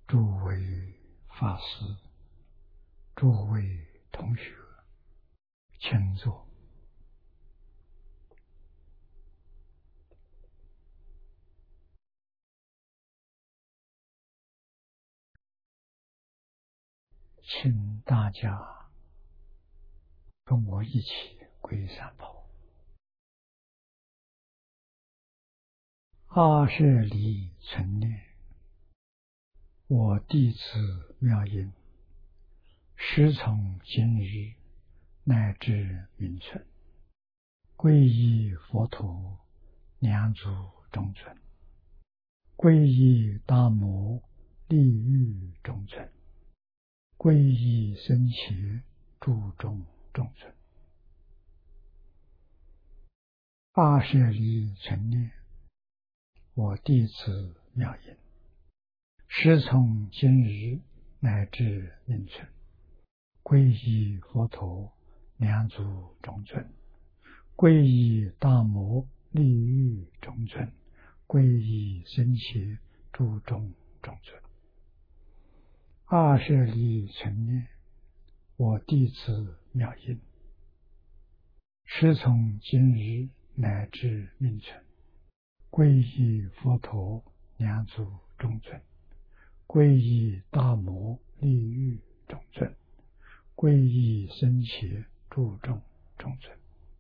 诸位法师，诸位同学，请坐。请大家跟我一起皈三宝。阿舍离存念，我弟子妙音，时从今日乃至明存，皈依佛陀，两足中尊；皈依大摩，利欲中尊；皈依僧伽，注中中尊。阿舍离存念，我弟子妙音，时从今日乃至明存，皈依佛陀，两足中尊；皈依大摩，利欲中尊；皈依僧伽，注中中尊。阿舍离存念，我弟子妙音，时从今日乃至明存，皈依佛陀，两足中尊；皈依大摩，利欲中尊；皈依僧伽，注中中尊。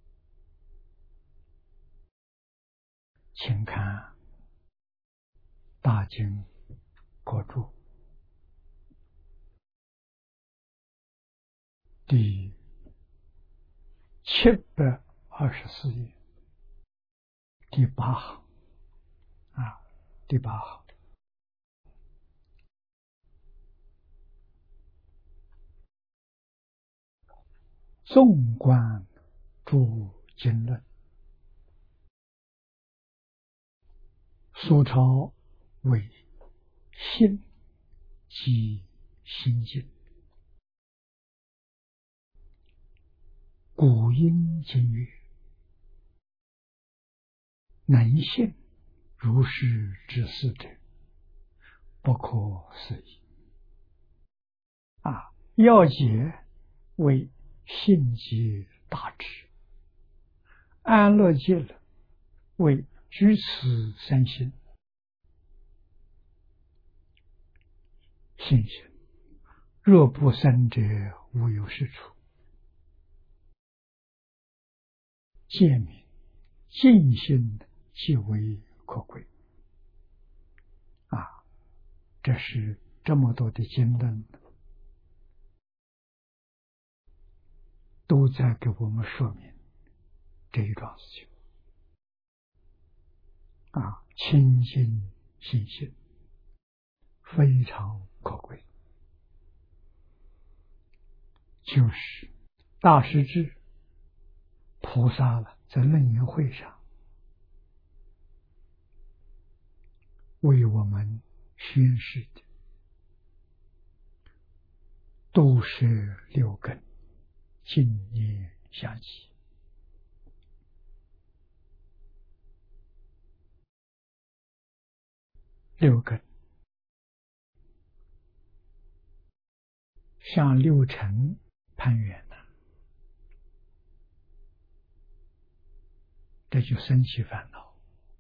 请看大经国注第724页第8行第8行。纵观诸经论，苏超为心即心经，古音今曰：能信如是之事者，不可思议。要解为信即大智，安乐界了为居此三心。信心若不生者，无有是处。见明尽心即为可贵。这是这么多的经论都在给我们说明这一桩事情。清净信心非常可贵，就是大势至菩萨在楞严会上为我们宣示的，都是六根净念相继。六根向六尘攀缘了，这就生起烦恼。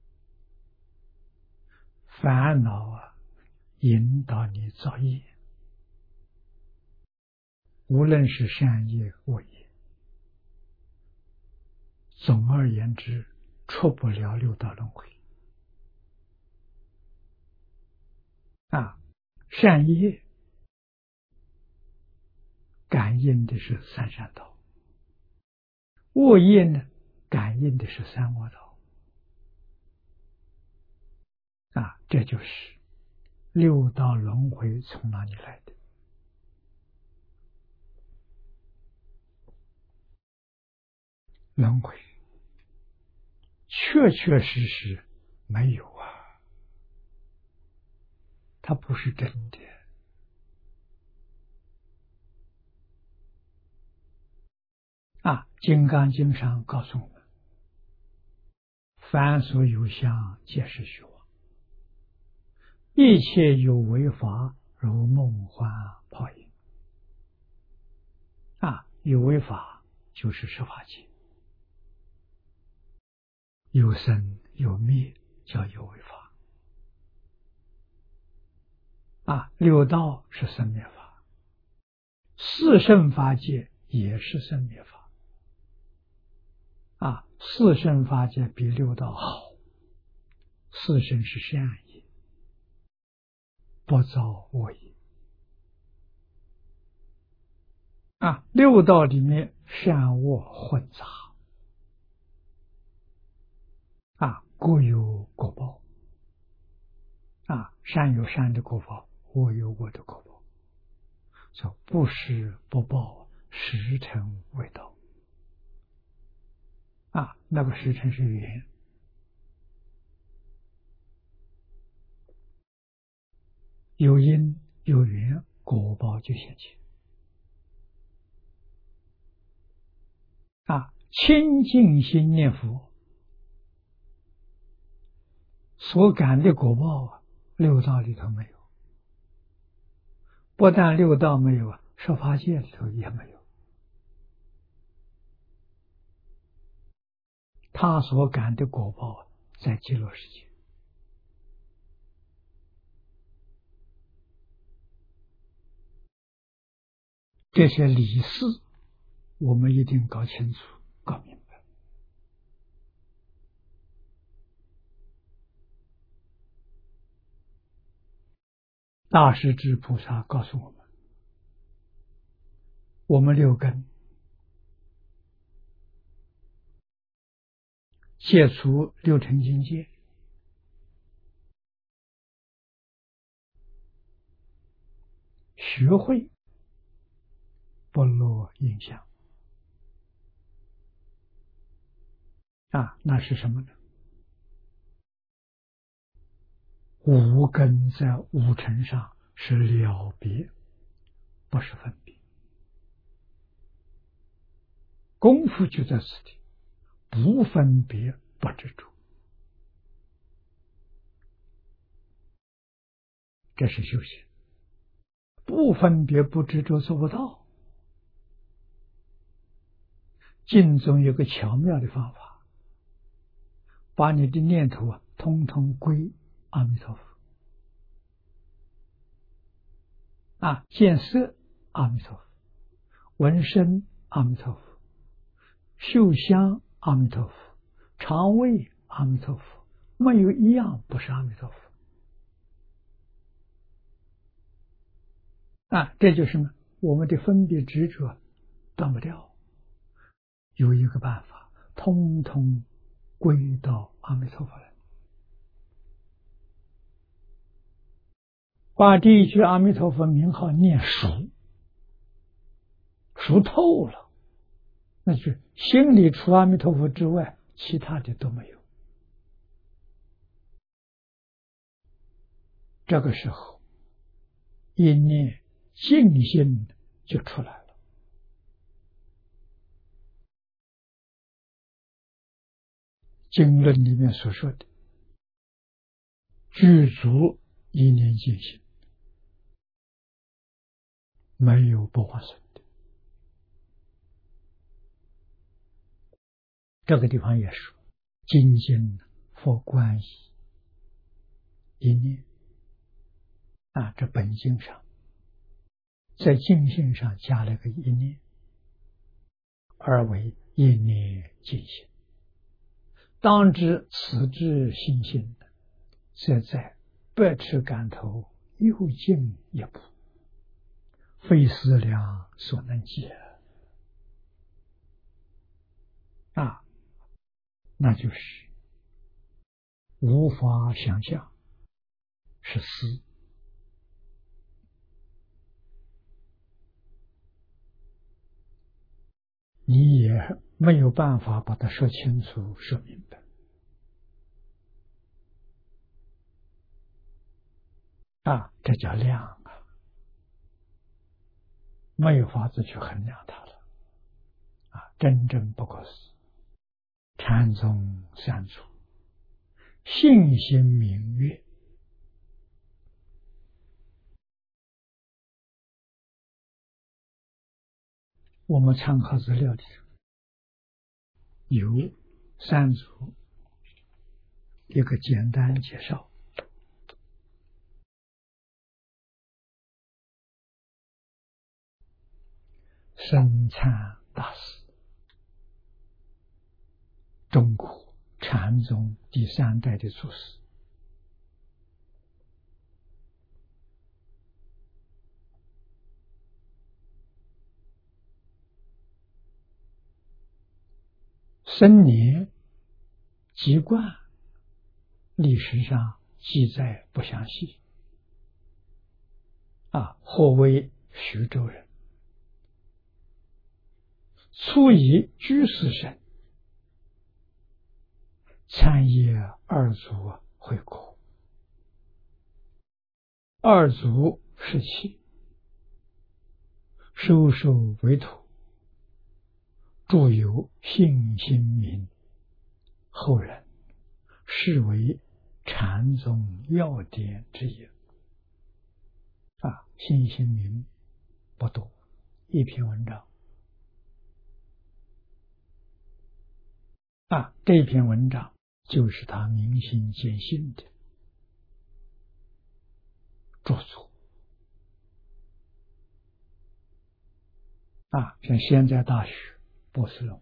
烦恼引导你造业，无论是善业恶业，总而言之出不了六道轮回。善业感应的是三善道，恶业呢感应的是三恶道。这就是六道轮回从哪里来的？轮回确确实实没有它不是真的。金刚经上告诉我们，凡所有相，皆是虚妄，一切有为法如梦幻泡影。有为法就是十法界，有生有灭叫有为法。六道是生灭法，四圣法界也是生灭法。四圣法界比六道好，四圣是善业，不造恶业。六道里面善恶混杂，各有果报。善有善的果报，恶有恶的果报，叫不施不报，时辰未到。那个时辰是缘，有因有缘，果报就现前。清净心念佛所感的果报六道里头没有，不但六道没有，十法界里头也没有。他所感的果报在极乐世界。这些理事我们一定搞清楚搞明白。大势至菩萨告诉我们六根戒除六尘境界，学会不落印象。那是什么呢？五根在五尘上是了别，不是分别。功夫就在此地，不分别不执着，这是修行。不分别不执着做不到。净宗有个巧妙的方法，把你的念头通通归阿弥陀佛。见色阿弥陀佛，闻声阿弥陀佛，嗅香阿弥陀佛，尝味阿弥陀佛，没有一样不是阿弥陀佛。这就是什么？我们的分别执着断不掉，有一个办法，通通归到阿弥陀佛来。把第一句阿弥陀佛名号念熟透了，那就是心里除阿弥陀佛之外，其他的都没有。这个时候，一念净心就出来了。经论里面所说的具足一念净心，没有不划算的。这个地方也说，精进佛观一念。这本经上在净心上加了个一念，而为一念净心。当知此至心性，则在百尺竿头又进一步，非思量所能及。那就是无法想象，是思。你也没有办法把它说清楚说明白。这叫量没有法子去衡量它了。真正不可思议。禅宗三祖信心明月， 我们参考资料里有三组一个简单介绍。僧参大师，中国禅宗第3代的祖师，生年籍贯历史上记载不详细，或为徐州人，初以居士身参谒二祖回国，二祖时期收受为徒，著有信心明，后人视为禅宗要典之一。信心明不多，一篇文章。这篇文章就是他明心见性的著作。像现在大学博士论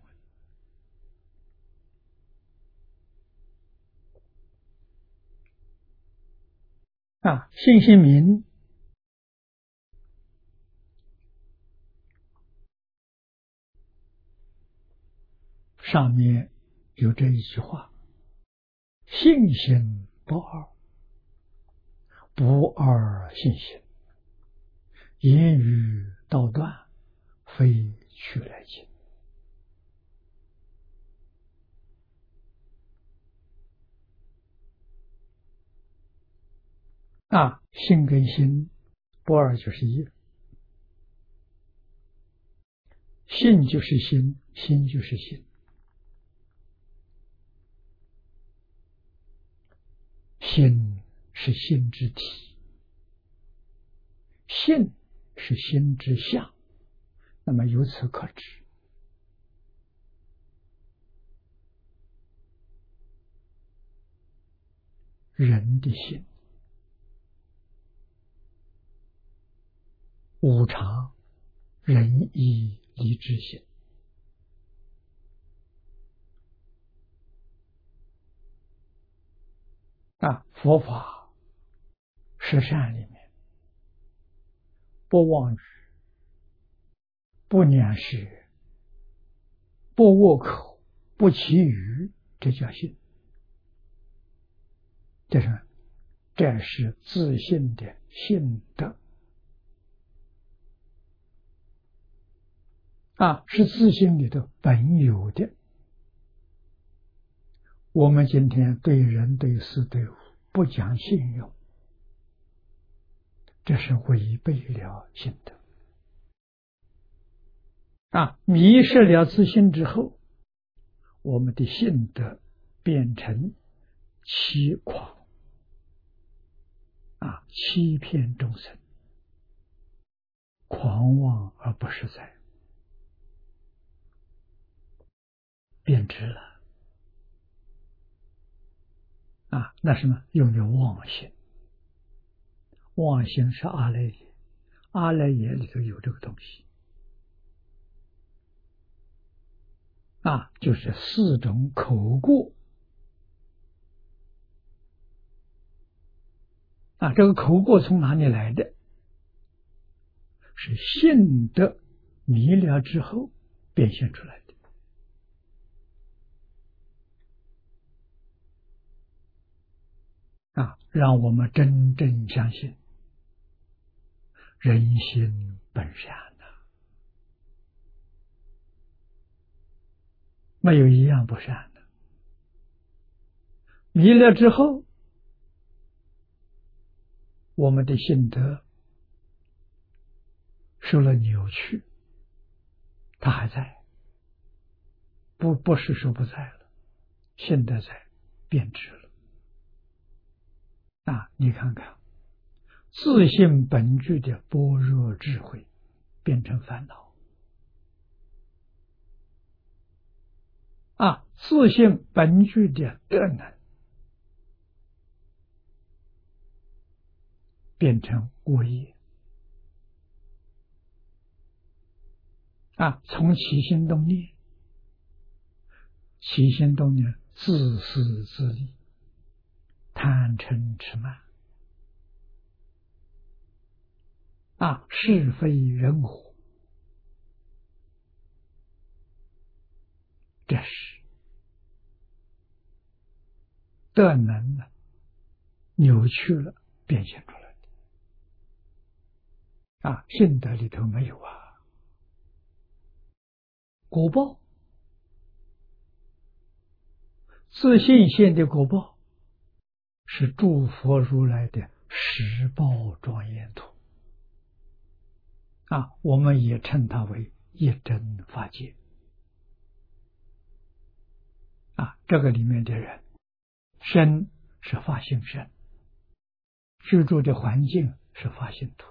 文。信心明上面有这一句话：信心不二，不二信心，言语道断，非去来经。心跟心不二就是一，信就是心，心就是心。心是心之体，性是心之相。那么由此可知，人的心无常、仁义礼智信，佛法十善里面，不妄语，不念事，不恶口，不绮语，这叫信。这是自信的信德。是自信里头本有的。我们今天对人对事对物不讲信用，这是违背了信德。迷失了自信之后，我们的信德变成欺狂，欺骗众生，狂妄而不实在，变质了。那什么？用的妄心。妄心是阿赖耶，阿赖耶里头有这个东西。就是4种口过。这个口过从哪里来的？是信德迷了之后变现出来的。让我们真正相信人心本善没有一样不善的。迷了之后，我们的信德受了扭曲，它还在，不是说不在了，信德在，变质了。你看看，自信本具的般若智慧变成烦恼， 自性本具的德能变成恶业从起心动念，起心动念自私自利，贪嗔痴慢是非人我，这是德能扭曲了变现出来的性德里头没有果报，自性现的果报是诸佛如来的十报庄严土我们也称它为一真法界这个里面的人身是法性身，居住的环境是法性土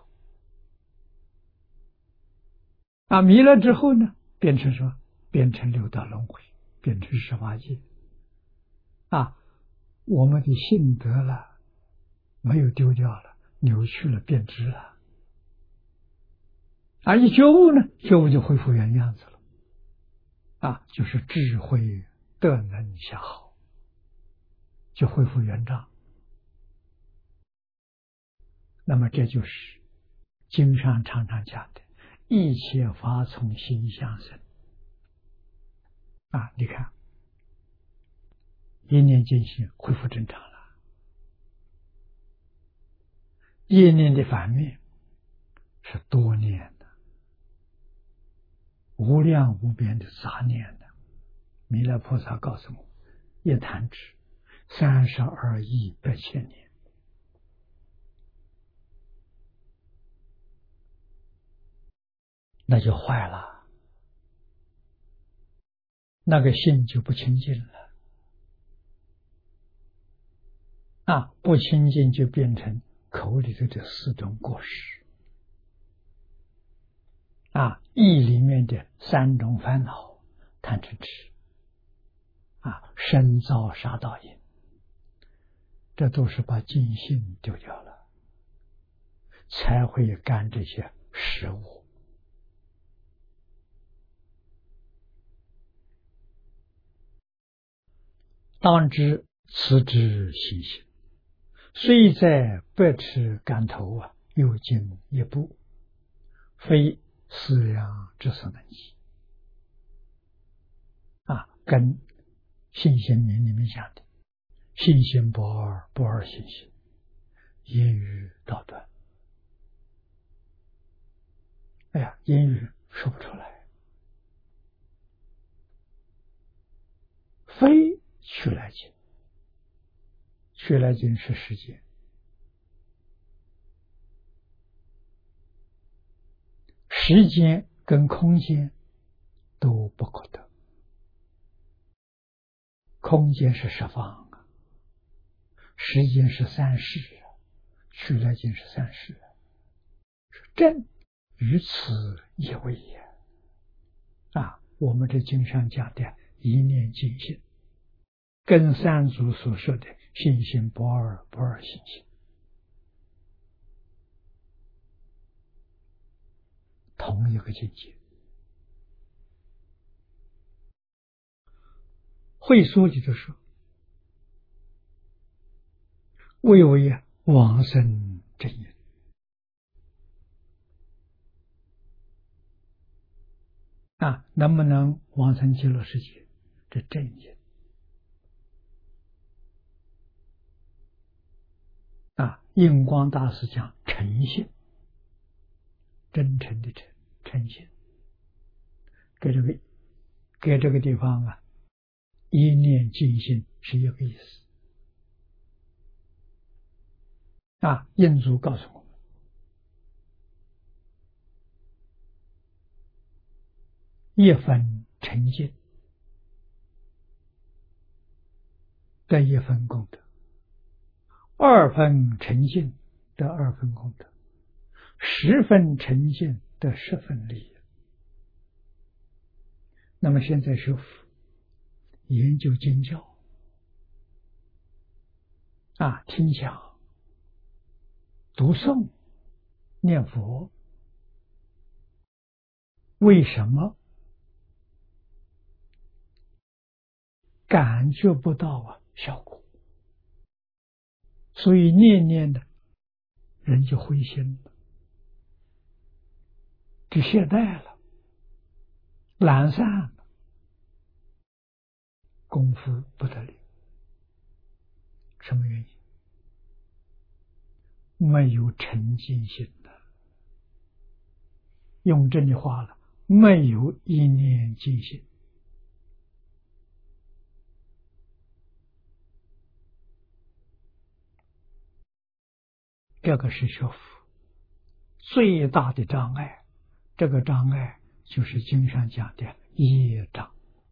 迷了之后呢，变成什么？变成六道轮回，变成十法界我们的性德了没有丢掉了，扭曲了变质了一觉悟呢，觉悟就恢复原样子了就是智慧德能相好，就恢复原状。那么这就是经上常常讲的一切法从心相生你看一念进行恢复正常了，一念的反面是多念的无量无边的杂念的。弥勒菩萨告诉我，一弹指32亿8千年，那就坏了，那个心就不清净了不清净就变成口里头的4种过失意里面的3种烦恼，贪嗔痴身造杀盗淫，这都是把净心丢掉了，才会干这些食物当知此之行行，虽在百尺竿头又进一步，非思量之所能及跟信心明里面讲的信心不二，不二信心，言语道断。言语说不出来，非去来境，去来境是时间，时间跟空间都不可得，空间是十方时间是3世去来境是3世正于此一位也我们这经上讲的一念净心，跟三祖所说的信心不二，不二信心同一个境界。会所里头说，谓为往生正因能不能往生极乐世界？这正因印光大师讲诚信，真诚的诚，诚信，给这个地方一念净心是一个意思印祖告诉我们，一分诚信得1分功德，2分诚信得2分功德，10分诚信得10分利益。那么现在学佛研究经教听讲、读诵、念佛，为什么感觉不到效果？所以念念的人就灰心了，就懈怠了，懒散了，功夫不得了。什么原因？没有沉静心的，用这句话了，没有一念静心。这个是学佛最大的障碍，这个障碍就是经上讲的业障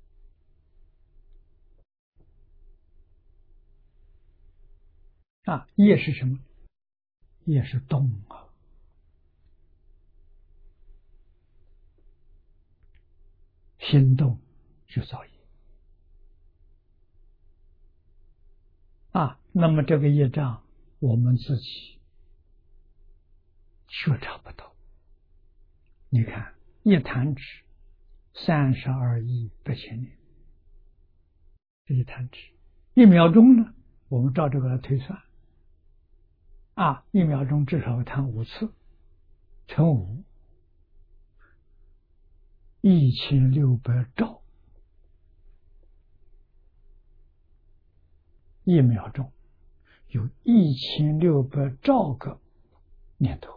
业是什么？业是动心动就造业那么这个业障我们自己觉察不到。你看一弹指32亿8千年，这一弹指1秒钟呢，我们照这个来推算1秒钟至少会弹5次，乘5，1600兆，1秒钟有1600兆个念头。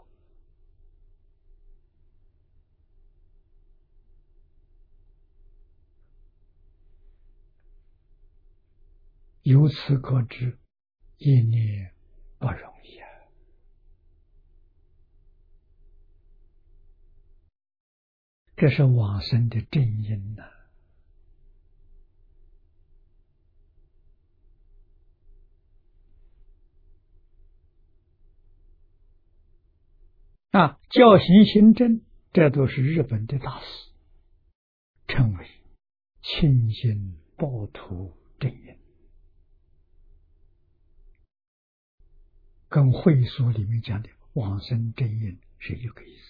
由此可知，一念不容易这是往生的正因教行行证，这都是日本的大师称为清净报土正因，跟会所里面讲的往生正因是一个意思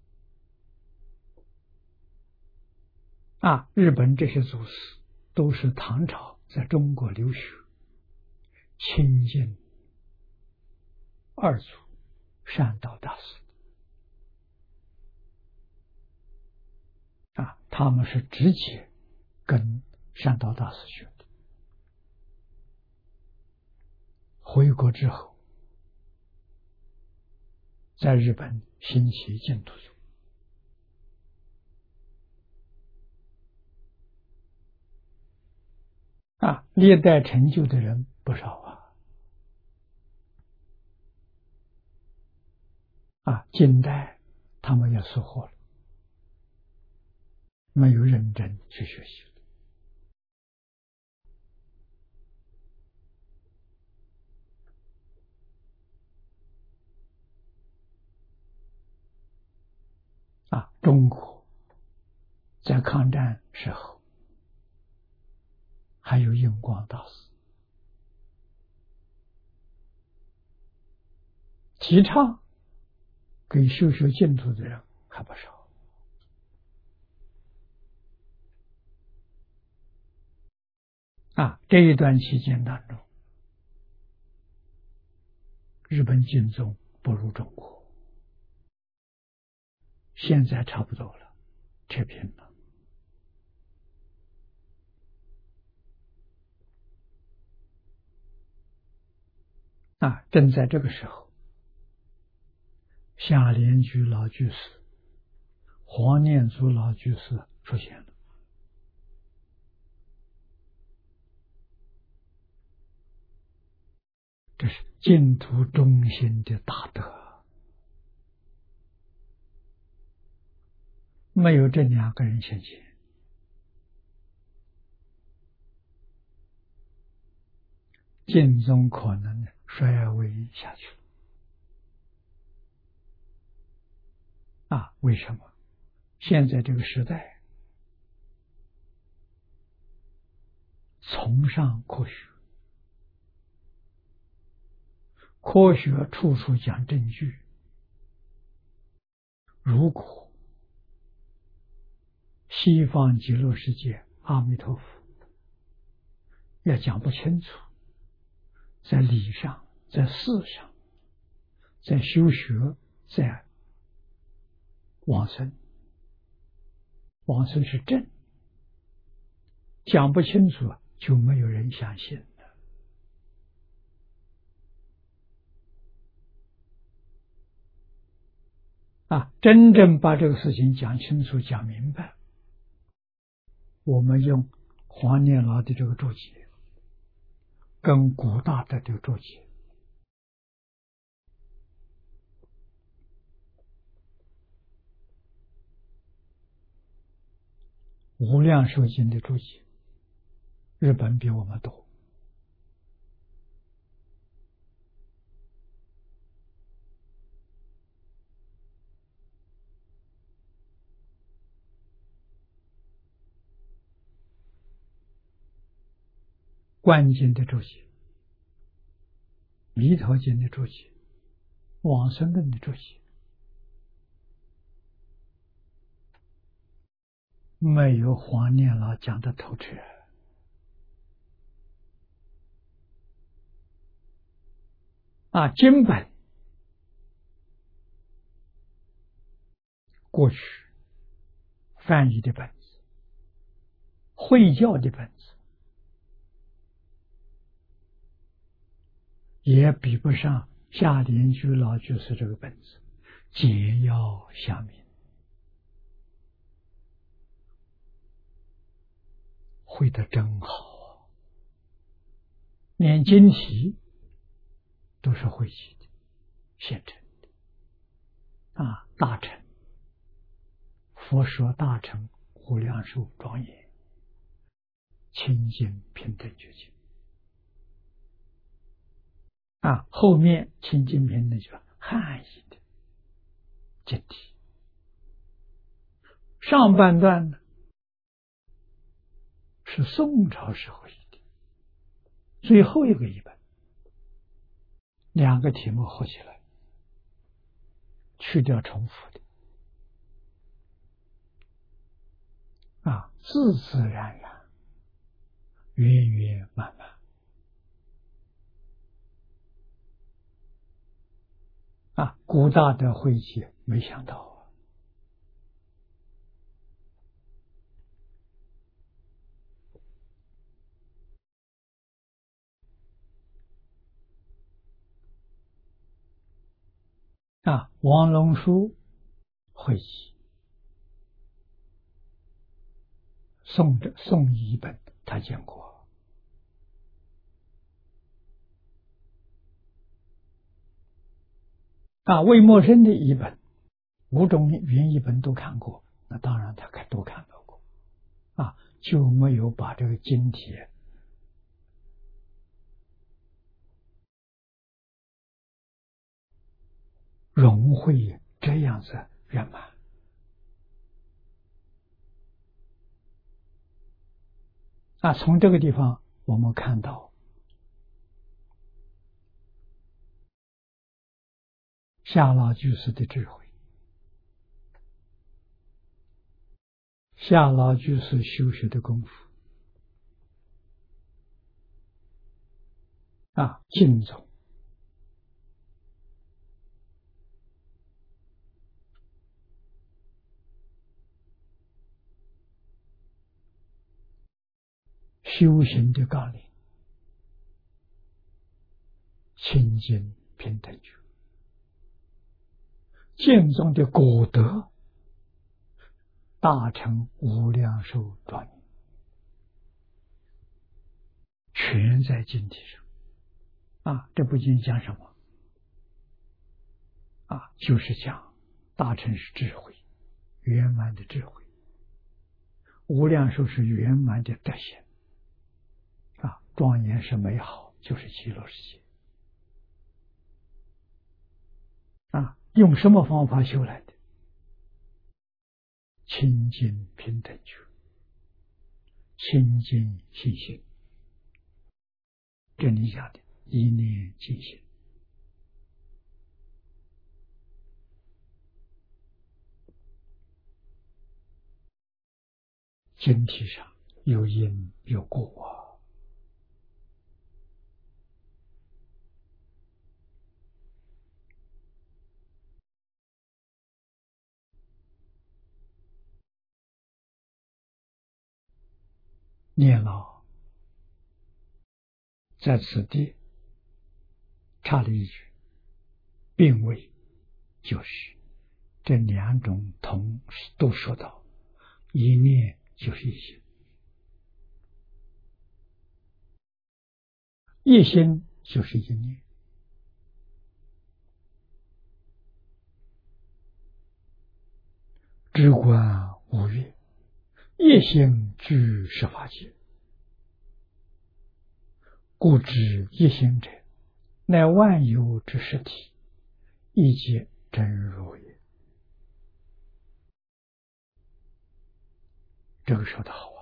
日本这些祖师都是唐朝在中国留学，亲近二祖善导大师他们是直接跟善导大师学的。回国之后，在日本兴起净土宗历代成就的人不少近代他们也收获了，没有认真去学习中国在抗战时候还有印光大师提倡给修学净土的人还不少这一段期间当中，日本净宗不如中国，现在差不多了，持平了正在这个时候，夏莲居老居士、黄念祖老居士出现了。这是净土中心的大德，没有这2个人现前，净宗可能衰微下去为什么？现在这个时代崇尚科学，科学处处讲证据。如果西方极乐世界阿弥陀佛要讲不清楚，在理上，在事上，在修学，在往生，往生是正，讲不清楚就没有人相信了。真正把这个事情讲清楚、讲明白，我们用黄念老的这个注解，跟古大德的注解，无量寿经的注解，日本比我们多。观经的注解，弥陀经的注解，往生论的注解，没有黄念老讲的透彻。经本过去翻译的本子，会教的本子，也比不上夏莲居老居士这个本子，简要详明，会得真好连经题都是会写的，现成的大乘佛说大乘无量寿庄严清净平等觉境后面清净平等就汉译的经题，上半段呢是宋朝时候译的，最后一个译本，两个题目合起来，去掉重复的自自然然，圆圆满满古大德会解没想到王龙书会集宋译本他见过魏默生的译本5种原译本都看过，那当然他都看到过就没有把这个经题融会这样子圆满从这个地方我们看到夏老居士的智慧，夏老居士修学的功夫敬重修行的纲领，清净平等觉，见中的果德，大乘无量寿庄严，全在经题上这部经讲什么就是讲大乘是智慧，圆满的智慧，无量寿是圆满的德行庄严是美好，就是极乐世界用什么方法修来的？清净平等觉，清净信心， 这里讲的一念尽心。经题上有因有果啊。年老在此地插了一句，并未就是这两种同时都说到，一念就是一心，一心就是一念。知观五蕴，一心具十法界，故知一心者，乃万有之实体，一界真如也。这个说的好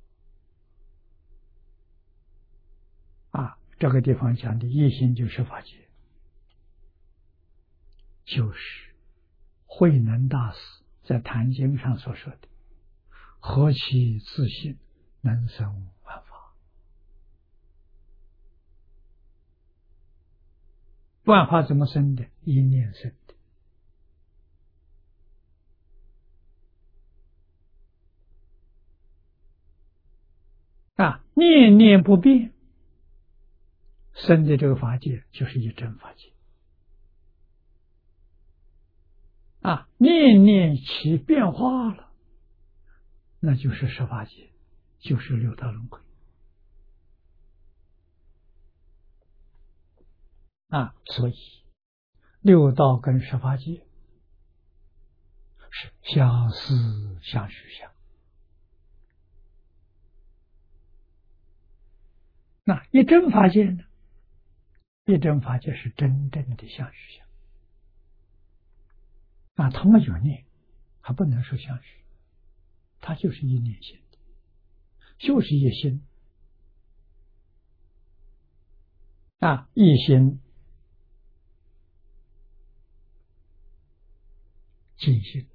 啊！这个地方讲的一心就是法界，就是慧能大师在《坛经》上所说的“何其自信，能生万法”。万法怎么生的？一念生的。念念不变，生的这个法界就是一真法界。念念起变化了，那就是十法界，就是六道轮回。所以六道跟十法界是相似相续相。一真法界呢？一真法界是真正的相续相。它没有念，还不能说相续，它就是一念心的，就是一心。一心尽心，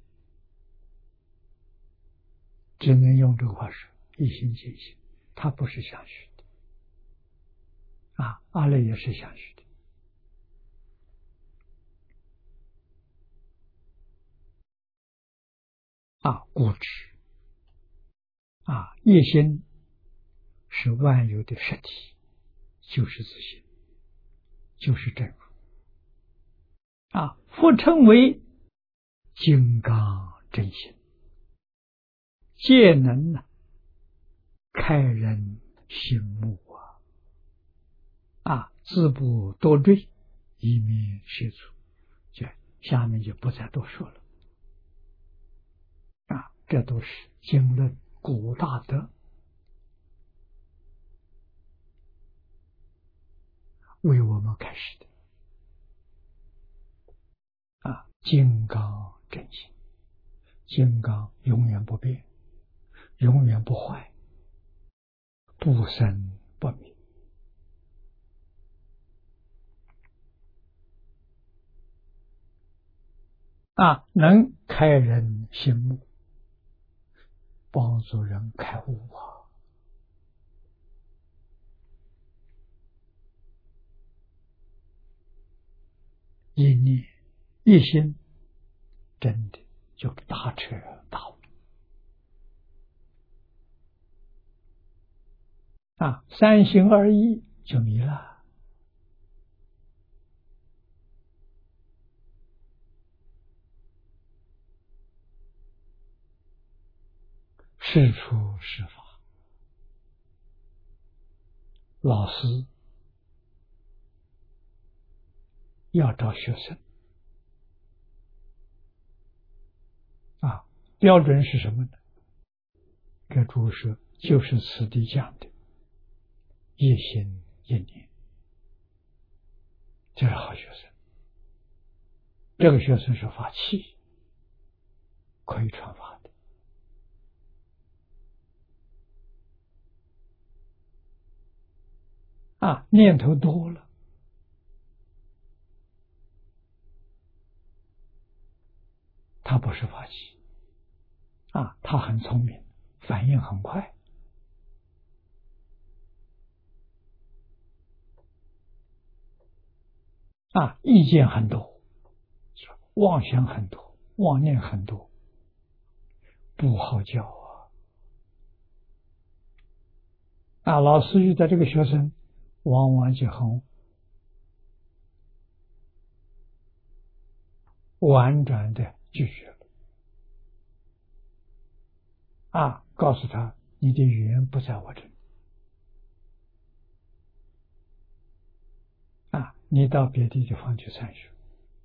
只能用这个话说，一心尽心，它不是相续的。阿赖也是相续的。故知一心是万有的实体，就是自性，就是真如。复称为金刚真心，皆能开人心目自不多赘，以免学处。下面就不再多说了。这都是经论古大德为我们开示的。金刚真心，金刚永远不变，永远不坏，不生不灭。能开人心目，帮助人开悟一念一心，真的就大彻大悟。三心二意就迷了。是处是法，老师要找学生标准是什么呢？这注释就是此地讲的一心一念，这是好学生。这个学生是法器，可以传法的。 念头多了，他不是发起他很聪明，反应很快意见很多，妄想很多，妄念很多，不好教老师遇到这个学生，往往就很婉转的拒绝了告诉他你的语言不在我这里你到别的地方去参学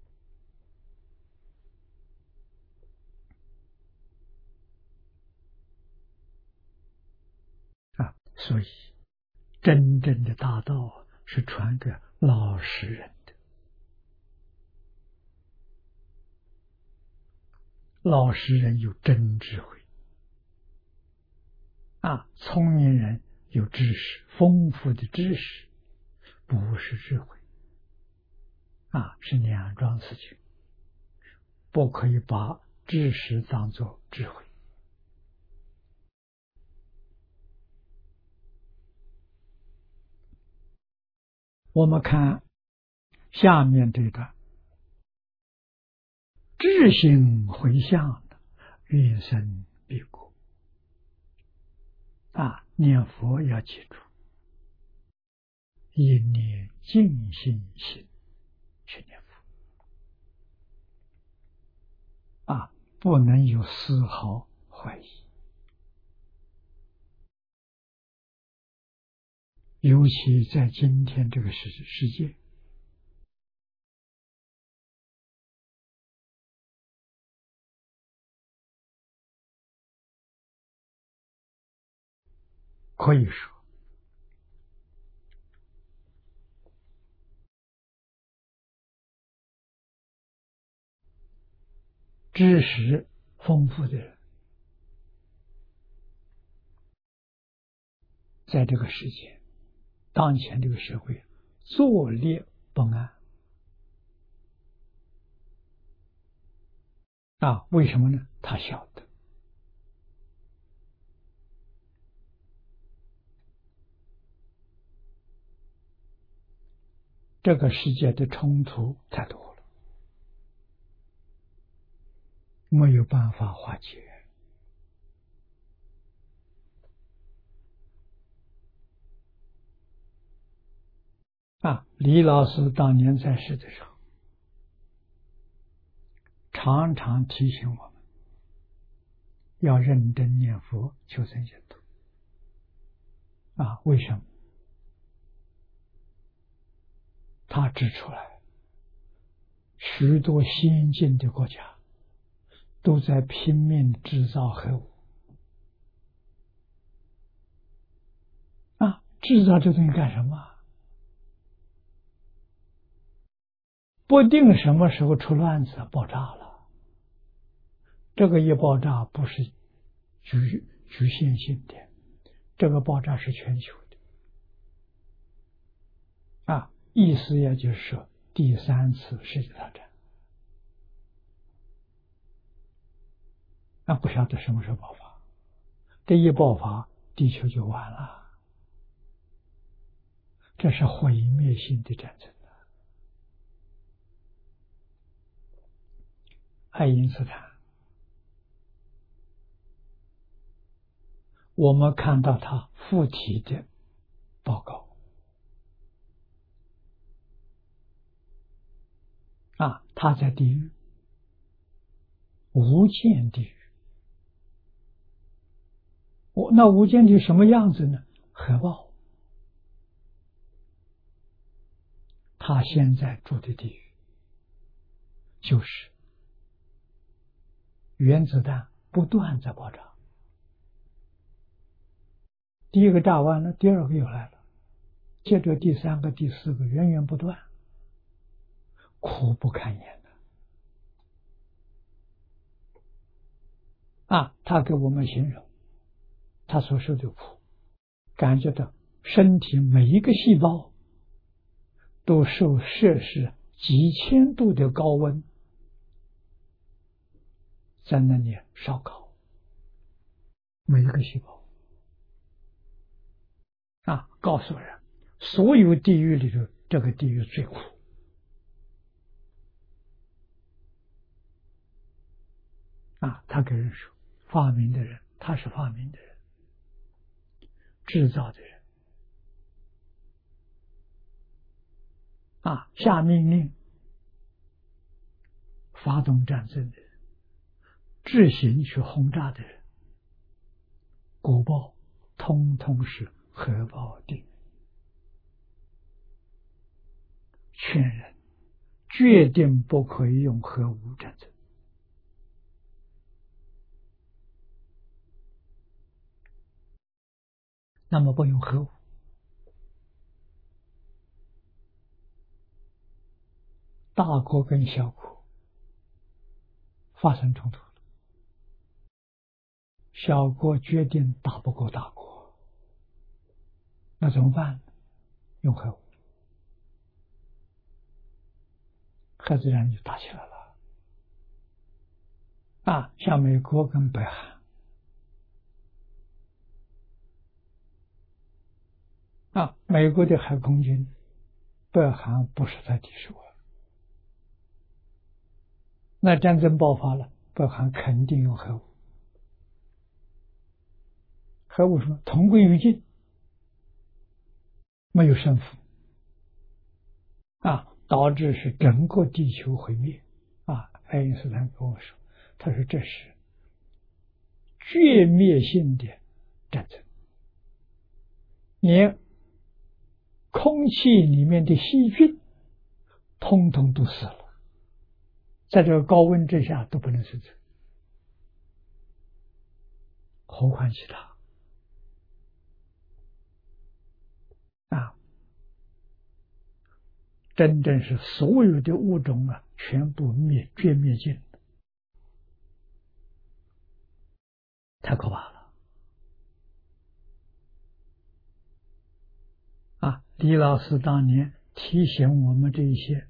所以真正的大道是传给老实人的，老实人有真智慧聪明人有知识，丰富的知识不是智慧是两桩事情，不可以把知识当作智慧。我们看下面这段，智行回向的，愿生必果念佛要记住，一念尽心行去念佛不能有丝毫怀疑。尤其在今天这个世界，可以说知识丰富的人，在这个世界当前这个社会坐立不安为什么呢？他晓得这个世界的冲突太多了，没有办法化解李老师当年在世的时候，常常提醒我们要认真念佛，求生净土为什么？他指出来，许多先进的国家都在拼命制造核武制造这东西干什么？不定什么时候出乱子爆炸了，这个一爆炸不是局限性的，这个爆炸是全球的意思也就是说第三次世界大战不晓得什么时候爆发，这一爆发地球就完了，这是毁灭性的战争爱因斯坦，我们看到他附体的报告他在地狱，无间地狱。那无间地狱什么样子呢？核爆。他现在住的地狱就是原子弹不断在爆炸，第一个炸完了，第二个又来了，接着第三个、第四个源源不断，苦不堪言他给我们形容他所受的苦，感觉到身体每一个细胞都受摄氏几千度的高温在那里烧烤，每一个细胞告诉人，所有地狱里头，这个地狱最苦。他给人说，发明的人，他是发明的人，制造的人下命令发动战争的人，执行去轰炸的人，果报通通是合报定。劝人决定不可以用核武战争。那么不用核武，大国跟小国发生冲突了，小国决定打不过大国，那怎么办？用核武，核自然就打起来了。像美国跟北韩美国的海空军，北韩不是在敌手那战争爆发了，北韩肯定用核武。核武什么？同归于尽，没有胜负导致是整个地球毁灭爱因斯坦跟我说，他说这是绝灭性的战争，连空气里面的细菌通通都死了，在这个高温之下都不能生存，何况其他真正是所有的物种全部绝灭尽，太可怕了李老师当年提醒我们这一些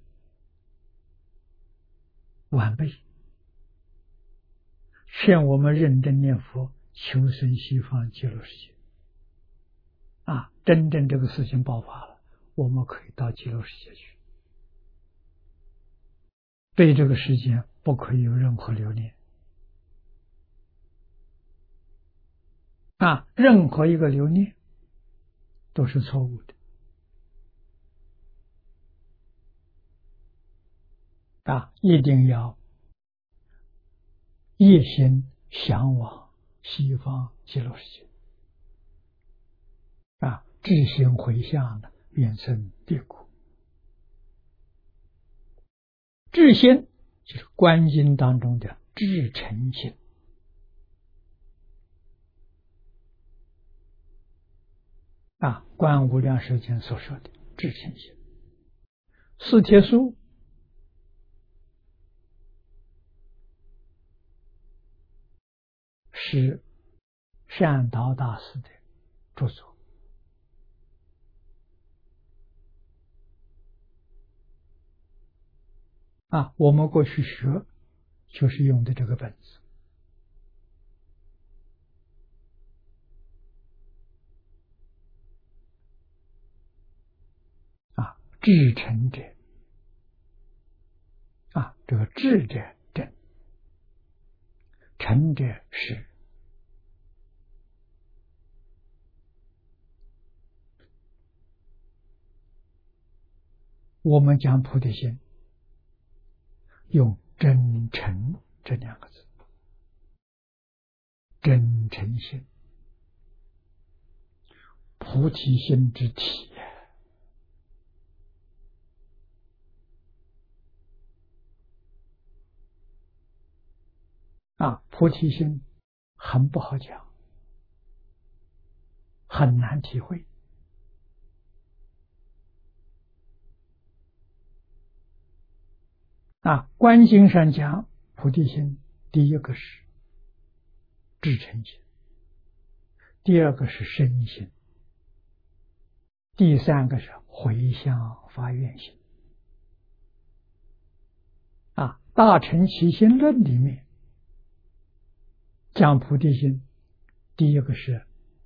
晚辈，劝我们认真念佛，求生西方极乐世界真正这个事情爆发了，我们可以到极乐世界去，对这个世界不可以有任何留恋任何一个留恋都是错误的一定要一心向往西方极乐世界至心回向的远生别国。至心就是观经当中的至诚心观无量寿经所说的至诚心。四帖书是善导大师的著作我们过去学就是用的这个本子至诚者这个至者正，诚者实。我们讲菩提心用真诚这两个字，真诚心，菩提心之体菩提心很不好讲，很难体会观经上讲菩提心，第一个是至诚心，第二个是身心第三个是回向发愿心。大乘起心论里面讲菩提心，第一个是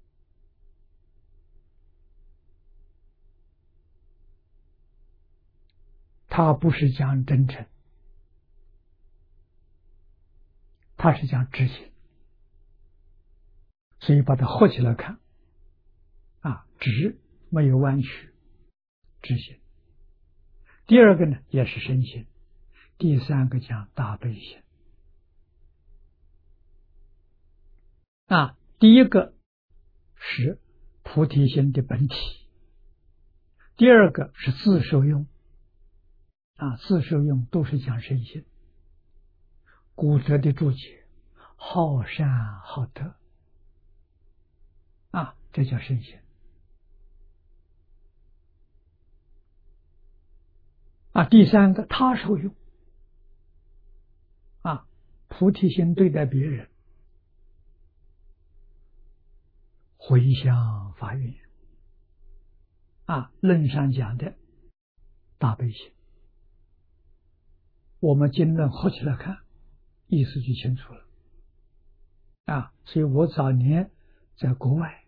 他不是讲真诚，他是讲知心，所以把它合起来看，知没有弯曲，知心。第二个呢也是身心，第三个讲大悲心。第一个是菩提心的本体，第二个是自受用，自受用都是讲身心。古德的注解，好善好德，这叫身心。第三个他受用，菩提心对待别人，回向发愿，论上讲的大悲心。我们经论合起来看，意思就清楚了。所以我早年在国外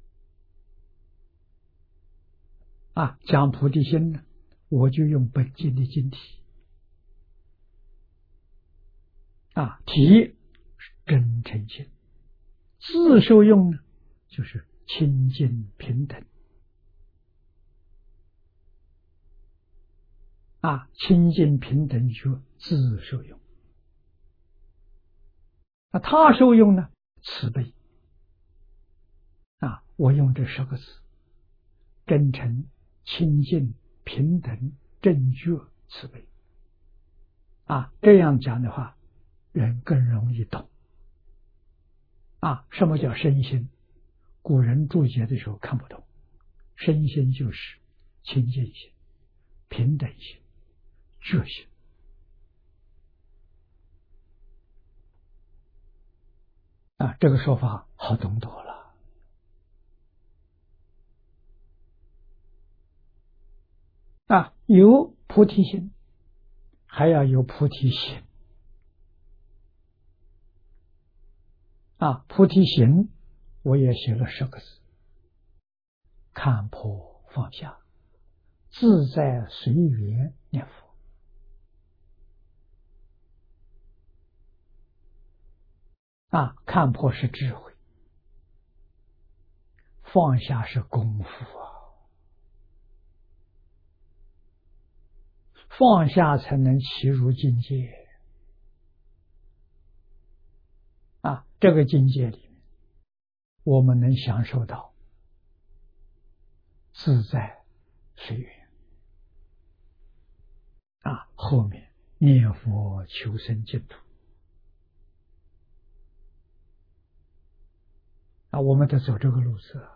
讲菩提心呢，我就用本经的经体，体是真诚心，自受用呢就是清净平等。清净平等觉自受用。他受用呢，慈悲。我用这10个字：真诚、清净、平等、正觉、慈悲。这样讲的话，人更容易懂。什么叫身心？古人注解的时候看不懂，身心就是清净心、平等心、觉心。这个说法好懂多了。有菩提心，还要有菩提行。菩提行我也写了10个字：看破放下，自在随缘念佛。看破是智慧，放下是功夫放下才能起入境界。这个境界里面，我们能享受到自在随缘。后面念佛求生净土。我们得走这个路子。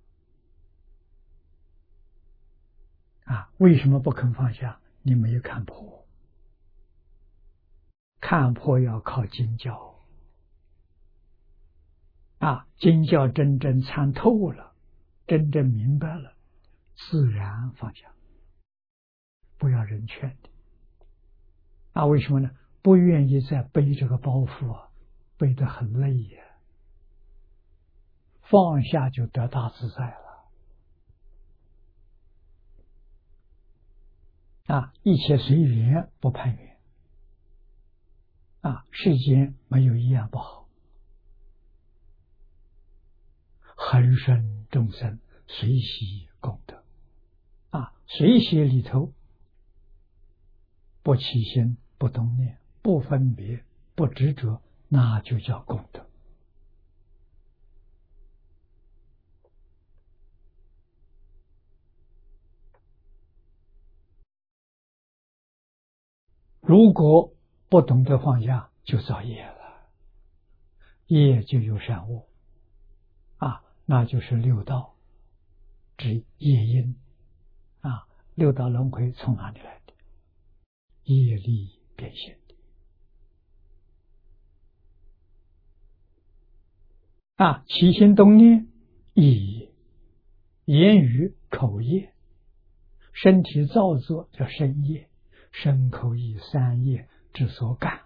为什么不肯放下？你没有看破。看破要靠经教。经教真正参透了，真正明白了，自然放下。不要人劝的。为什么呢？不愿意再背这个包袱背得很累呀。放下就得大自在了。一切随缘，不攀缘。世间没有一样不好。恒生众生随喜功德。随喜里头，不起心，不动念，不分别，不执着，那就叫功德。如果不懂得放下，就造业了，业就有善恶，那就是六道之业因。六道轮回从哪里来的？业力变现的。起心动念，意业。 言语口业，身体造作叫身业，身口意三业之所感，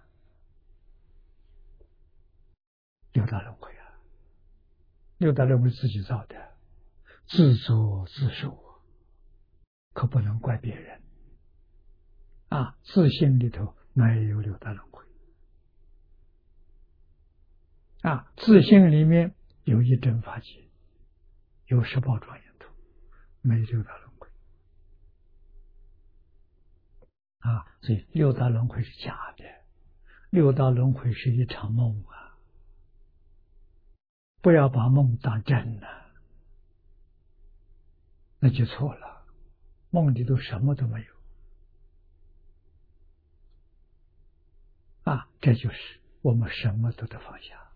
六道轮回啊！六道轮回自己造的，自作自受，可不能怪别人啊！自性里头没有六道轮回啊！自性里面有一真法界，有十宝庄严土，没六道轮回啊！所以六道轮回是假的，六道轮回是一场梦啊！不要把梦当真了，那就错了。梦里头什么都没有啊！这就是我们什么都得放下，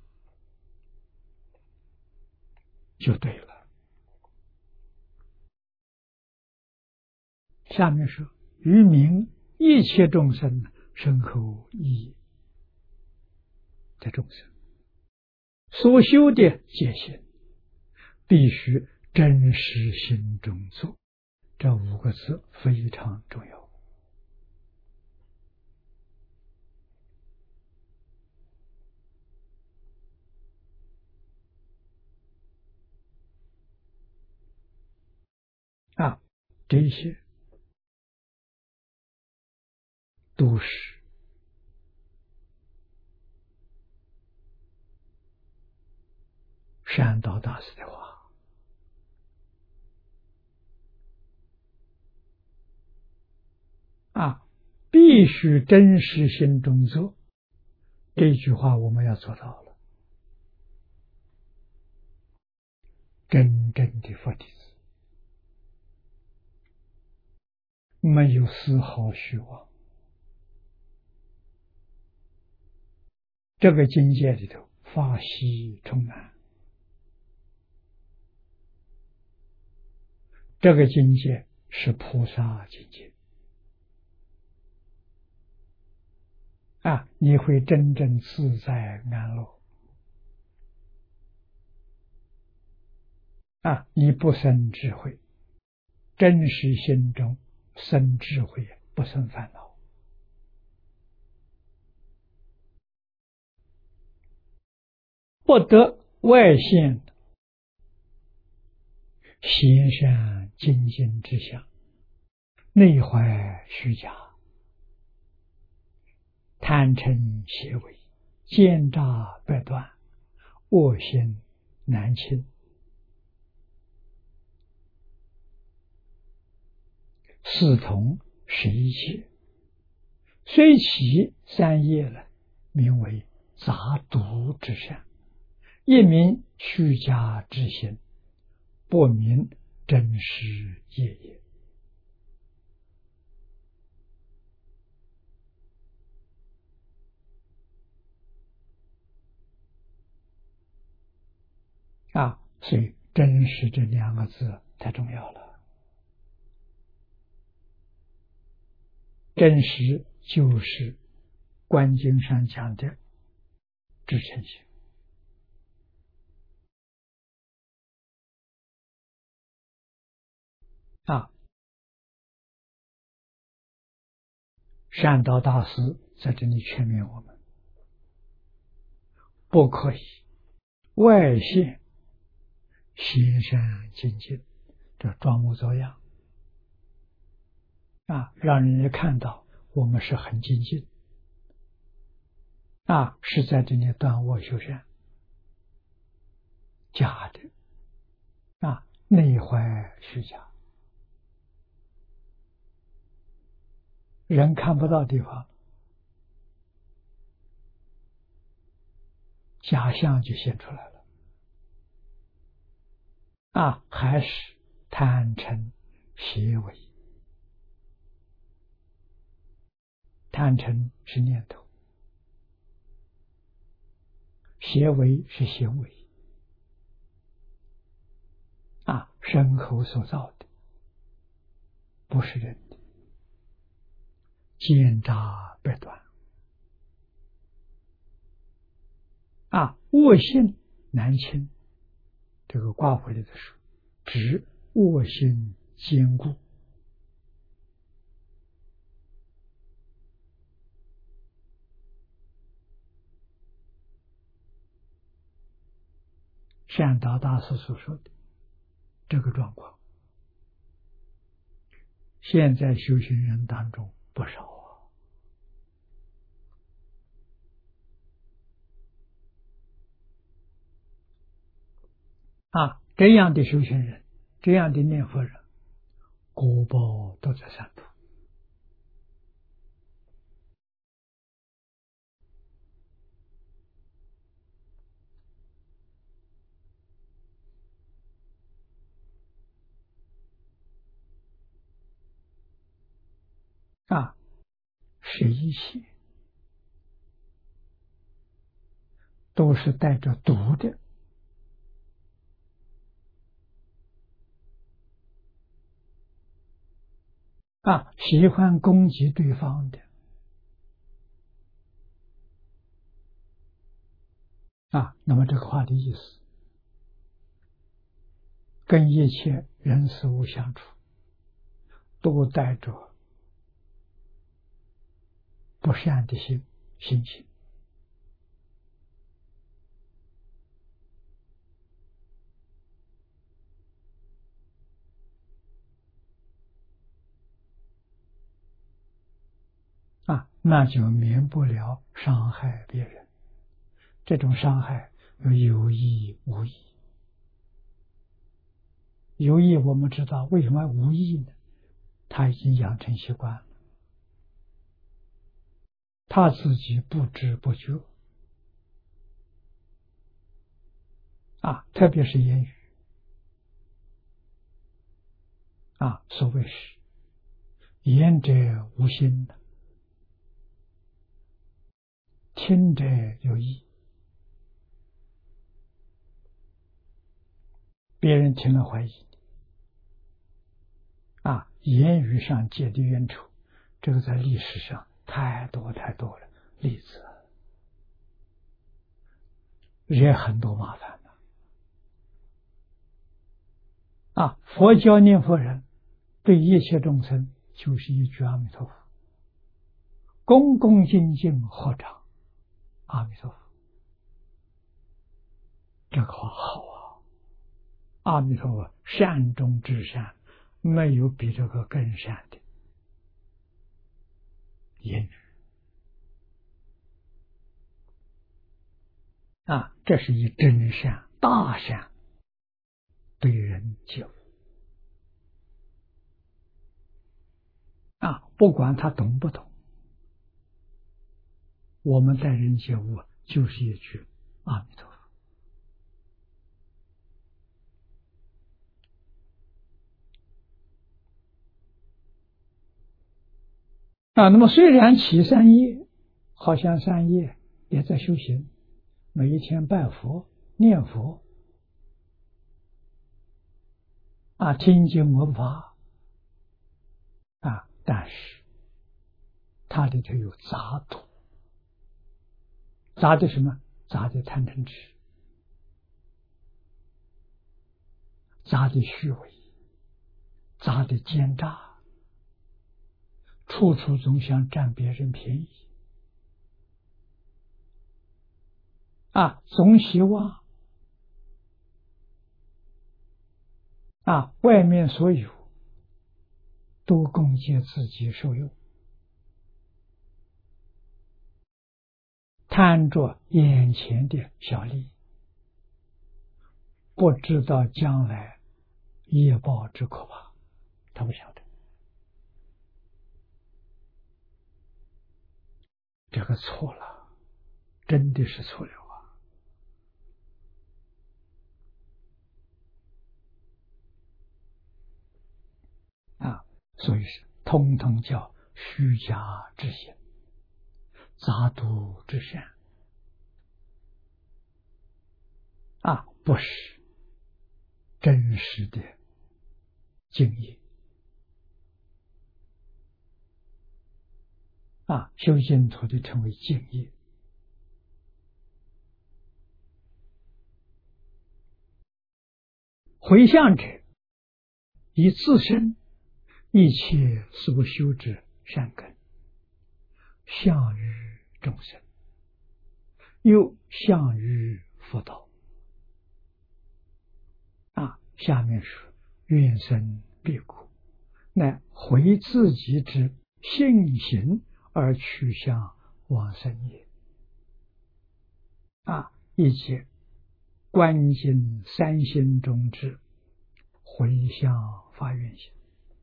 就对了。下面说：于明一切众生身口意的众生所修的戒行，必须真实心中做。这五个字非常重要啊！这些都是山道大师的话啊，必须真实心中做。这句话我们要做到了，真正的佛弟子没有丝毫虚妄。这个境界里头法喜充满，这个境界是菩萨境界啊！你会真正自在安乐啊！你不生智慧，真实心中生智慧，不生烦恼。不得外现行善精进之相，内怀虚假，贪嗔邪为，奸诈百端，恶心难清。四同是一切，虽其三业了，名为杂毒之善，一名虚假之心，不明真实业也。啊，所以真实这两个字太重要了。真实就是观经上讲的至诚心啊。善导大师在这里劝勉我们，不可以外现行善精进，这装模作样啊，让人家看到我们是很精进啊，是在这里断恶修善，假的啊，内怀虚假，人看不到地方，假象就现出来了啊，还是贪嗔邪为。贪嗔是念头，邪为是行为啊，身口所造的，不是人的，奸诈百端啊，恶性难清。这个卦回里的说，指恶心坚固，善导大师所说的这个状况，现在修行人当中不少这样的修行人，这样的念佛人，果报都在三途谁写都是带着毒的喜欢攻击对方的那么这个话的意思，跟一切人事物相处，都带着不善的心情那就免不了伤害别人。这种伤害有意无意。有意我们知道，为什么无意呢？他已经养成习惯了，他自己不知不觉特别是言语所谓是言者无心的，听者有意，别人听了怀疑言语上结的冤仇，这个在历史上太多了例子，惹很多麻烦佛教念佛人对一切众生就是一句阿弥陀佛，恭恭敬敬合掌阿弥陀佛，这个话好阿弥陀佛善中之善，没有比这个更善的言语这是以真善大善对人接物不管他懂不懂，我们待人接物就是一句阿弥陀佛那么虽然起善业，好像善业也在修行，每一天拜佛念佛听经闻法但是它里头有杂毒，杂的什么？杂的贪嗔痴，杂的虚伪，杂的奸诈，处处总想占别人便宜总希望外面所有都供给自己受用，贪着眼前的小利，不知道将来业报之可怕，他不晓得，这个错了，真的是错了所以是通通叫虚假之心，杂毒之善不是真实的敬业修净土的称为敬业。回向者以自身一切所修之善根，向于众生，又向于佛道。下面说愿生彼国，乃回自己之信行而趋向往生也。以及观经三心中之回向发愿行。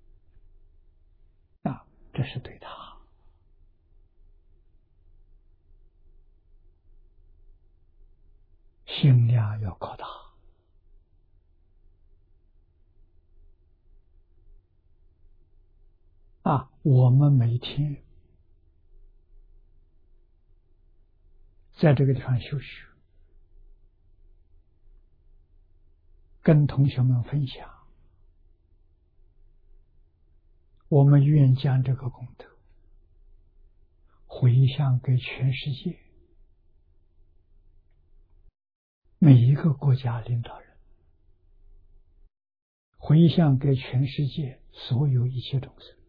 这是对他心量要扩大。我们每天在这个地方修学，跟同学们分享，我们愿将这个功德回向给全世界每一个国家领导人，回向给全世界所有一切众生。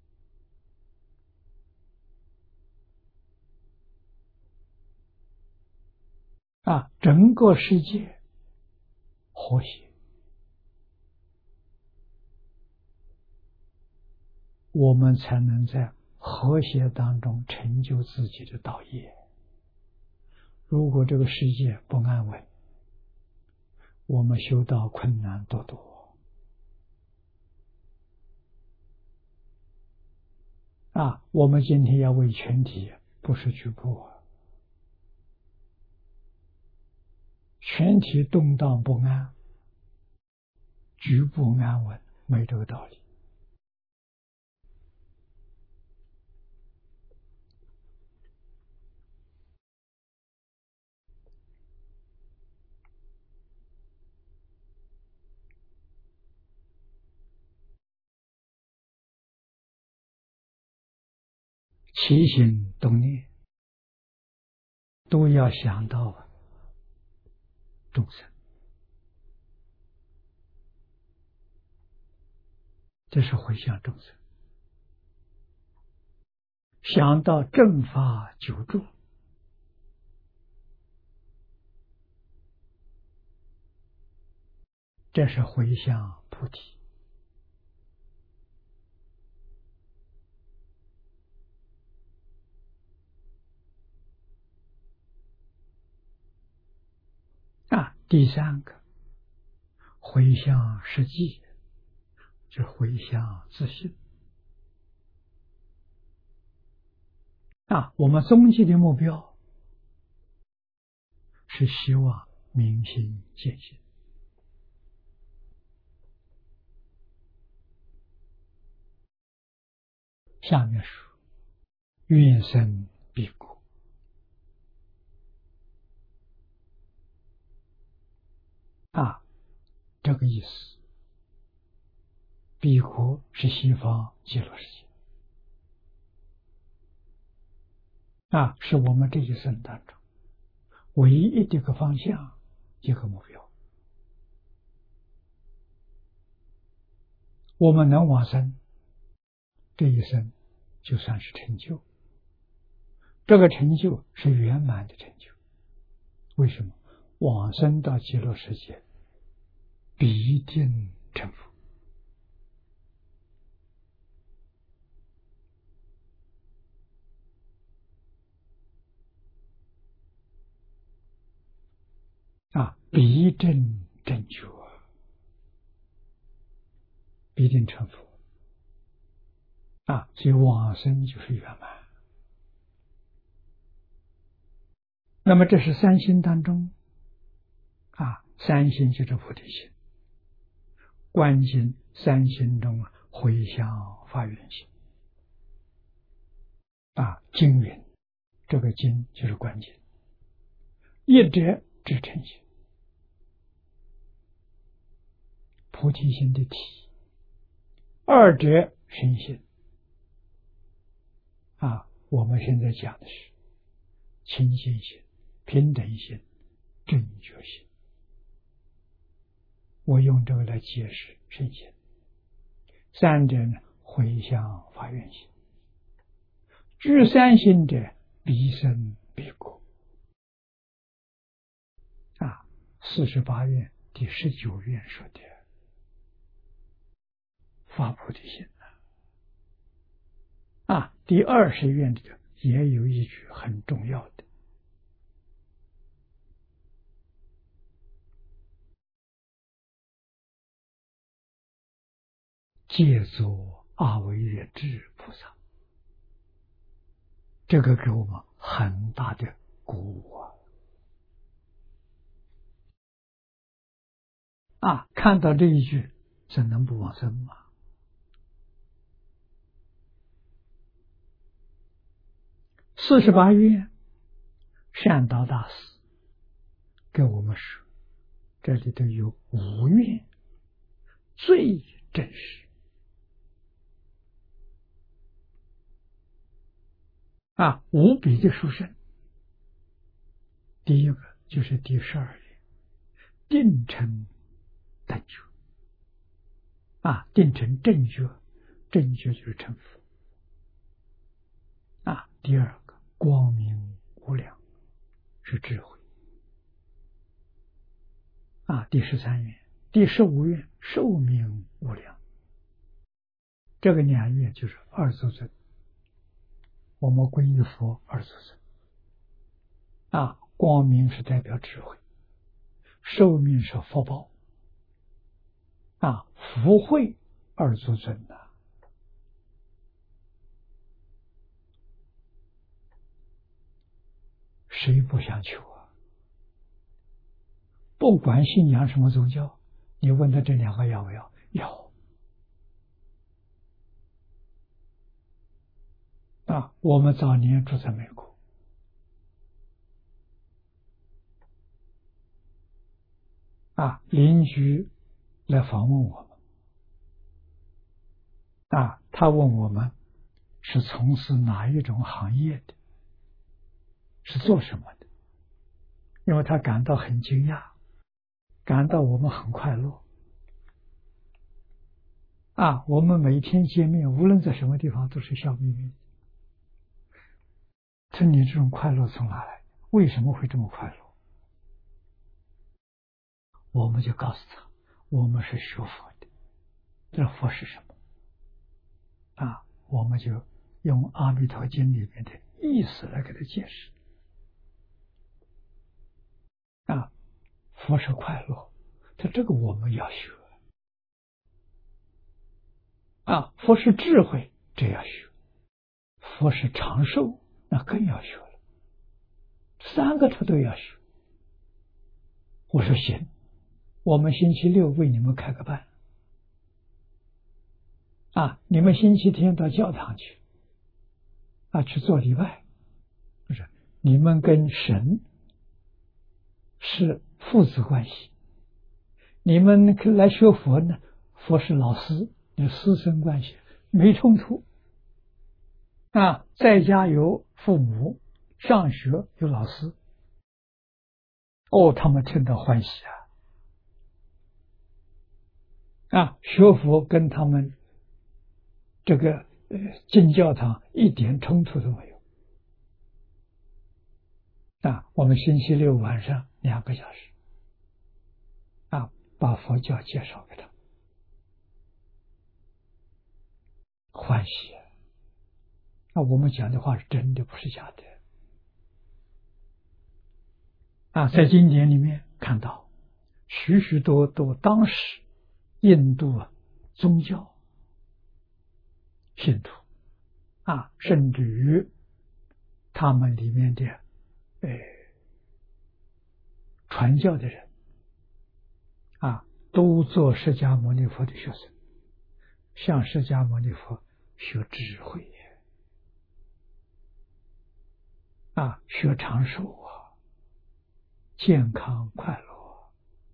整个世界和谐，我们才能在和谐当中成就自己的道业。如果这个世界不安稳，我们修道困难多多。我们今天要为全体，不是局部全体动荡不安，局部安稳，没这个道理。起心动念都要想到众生，这是回向众生。想到正法久住，这是回向菩提。第三个回向实际，就回向自信。我们终极的目标是希望明心见性。下面说愿生彼国。这个意思，彼国是西方极乐世界，是我们这一生当中唯一的一个方向，一个目标。我们能往生，这一生就算是成就，这个成就是圆满的成就。为什么？往生到极乐世界必定成佛。必定正觉，必定成佛。所以往生就是圆满。那么这是三心当中，三心就是菩提心，观经三心中回向发愿心。经云，这个经就是观经，一者知诚心，菩提心的体；二者生心。我们现在讲的是清净心、平等心、正觉心。我用这个来解释圣心。 三者呢，回向发愿心。具三心者，必生必果。48愿第19愿说的发菩提心第20愿里头也有一句很重要的，借作阿惟越致菩萨，这个给我们很大的鼓舞看到这一句，怎能不往生吗？48愿，善导大师给我们说，这里头有5愿最真实无比的殊胜。第一个就是第12愿，定成等觉定成正觉，正觉就是成佛第二个光明无量，是智慧第13愿，第15愿寿命无量。这个2愿就是二足尊，我们皈依佛二足尊光明是代表智慧，寿命是福报福慧二足尊谁不想求不管信仰什么宗教，你问他这2个要不要？要我们早年住在美国邻居来访问我们他问我们是从事哪一种行业的，是做什么的，因为他感到很惊讶，感到我们很快乐我们每天见面，无论在什么地方都是笑眯眯的。他说你这种快乐从哪来？为什么会这么快乐？我们就告诉他，我们是学佛的，这佛是什么我们就用《阿弥陀经》里面的意思来给他解释佛是快乐，他这个我们要学佛是智慧，这要学；佛是长寿，那更要学了。3个他都要学。我说行，我们星期六为你们开个班你们星期天到教堂去去做礼拜，不是你们跟神是父子关系，你们来学佛呢，佛是老师，有师生关系，没冲突在家有父母，上学有老师他们听到欢喜学佛跟他们这个进教堂一点冲突都没有我们星期六晚上2个小时把佛教介绍给他们，欢喜我们讲的话是真的，不是假的在经典里面看到许许多多当时印度宗教信徒甚至于他们里面的传教的人都做释迦牟尼佛的学生，向释迦牟尼佛学智慧学长寿健康快乐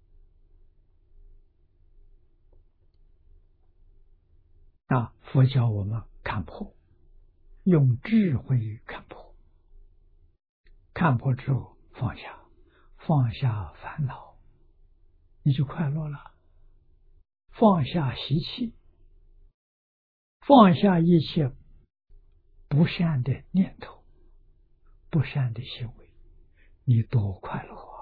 佛教我们看破，用智慧看破，看破之后放下，放下烦恼，你就快乐了。放下习气， 放下一切不善的念头、不善的行为，你多快乐啊！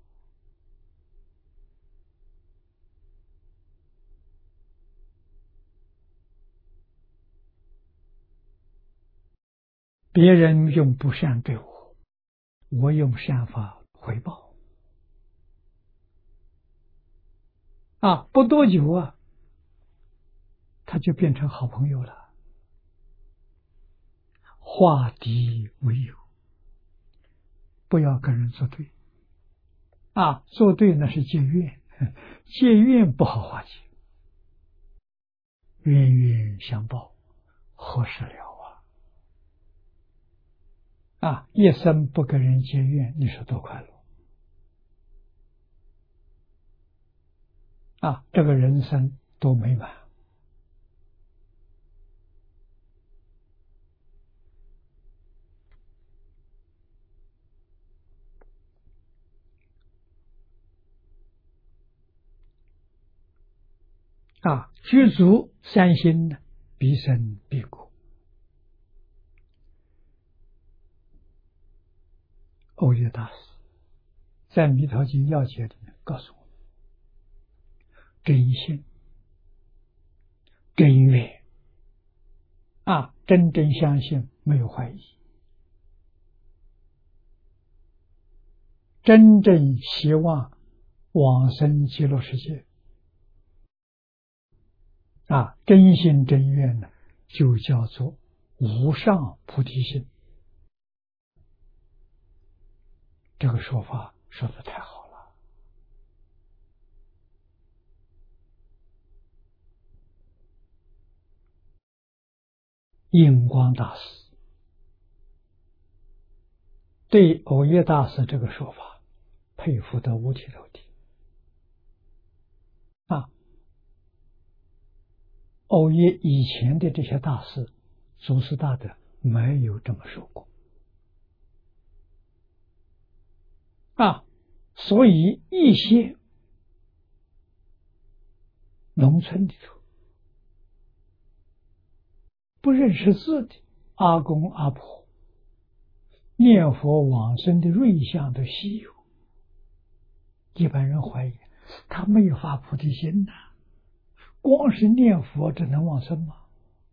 别人用不善对我，我用善法回报。不多久啊，他就变成好朋友了。化敌为友，不要跟人作对。作对那是结怨，结怨不好化解，冤冤相报何时了一生不跟人结怨，你说多快乐这个人生多美满。具足三心呢，必生必果。欧耶大师在《弥陀经要解》里面告诉我们：真心、真愿真正相信，没有怀疑，真正希望往生极乐世界真心真愿呢，就叫做无上菩提心。这个说法说得太好了。印光大师对藕益大师这个说法佩服得五体投地藕益以前的这些大师祖师大德没有这么说过所以一些农村里头不认识字的阿公阿婆念佛往生的瑞相都稀有，一般人怀疑他没有发菩提心光是念佛这能往生吗？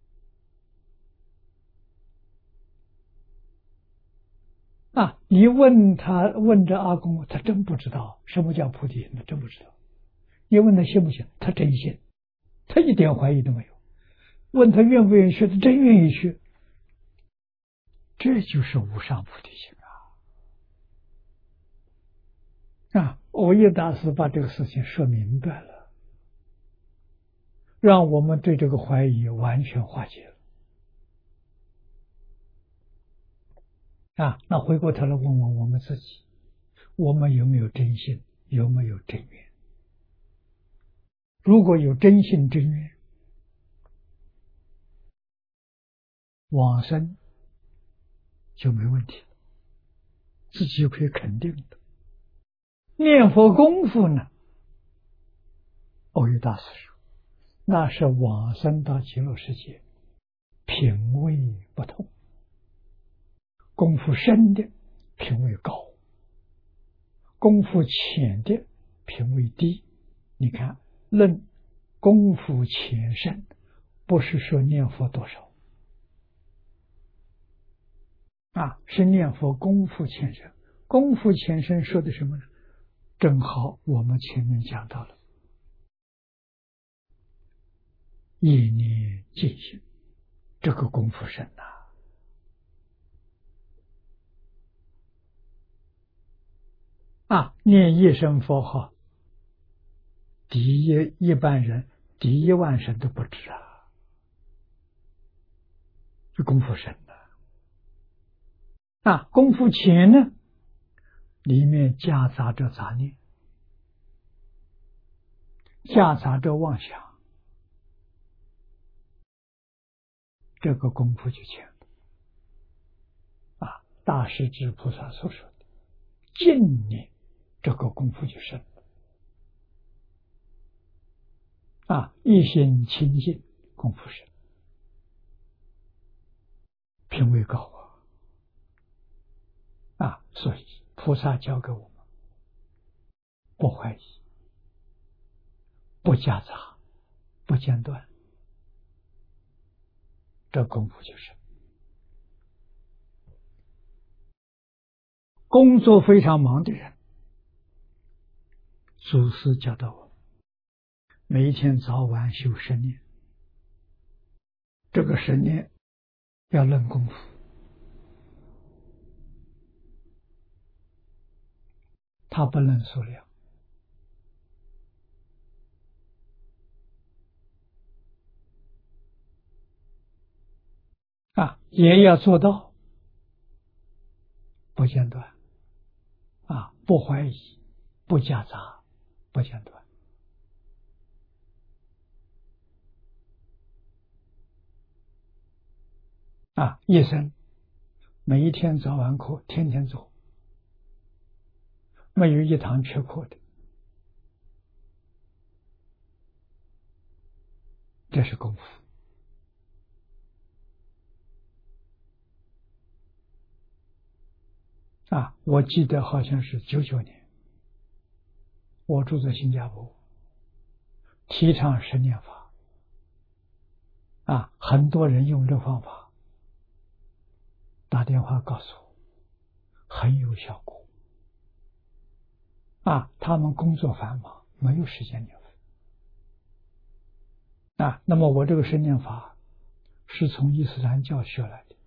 你问这阿公，他真不知道什么叫菩提心，他真不知道。你问他信不信，他真信，他一点怀疑都没有。问他愿不愿意去，他真愿意去。这就是无上菩提心藕益大师把这个事情说明白了，让我们对这个怀疑完全化解了那回过头来问问我们自己，我们有没有真心，有没有真愿？如果有真心真愿，往生就没问题了，自己就可以肯定的。念佛功夫呢，藕益大师说那是往生到极乐世界品位不同，功夫深的品位高，功夫浅的品位低。你看论功夫浅深，不是说念佛多少是念佛功夫浅深。功夫浅深说的什么呢？正好我们前面讲到了一念尽心，这个功夫深念一声佛号，一般人第1万声都不止这功夫深功夫浅呢，里面夹杂着杂念，夹杂着妄想，这个功夫就浅了大势至菩萨所说的净念，这个功夫就深了一心清净，功夫深品位高所以菩萨教给我们不怀疑，不夹杂，不间断，这功夫就是工作非常忙的人。祖师教导我们，每一天早晚修10念，这个10念要论功夫，他不论数量。也要做到不间断，不怀疑，不夹杂，不间断。一生每一天早晚课，天天做，没有一堂缺课的，这是功夫。我记得好像是99年，我住在新加坡，提倡10念法，很多人用这方法，打电话告诉我很有效果。他们工作繁忙，没有时间念佛。那么我这个10念法是从伊斯兰教学来的。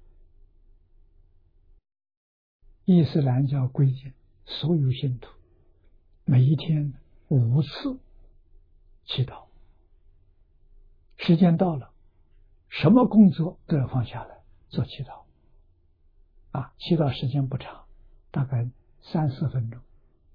伊斯兰教规定，所有信徒每一天5次祈祷，时间到了，什么工作都要放下来做祈祷。祈祷时间不长，大概3-4分钟。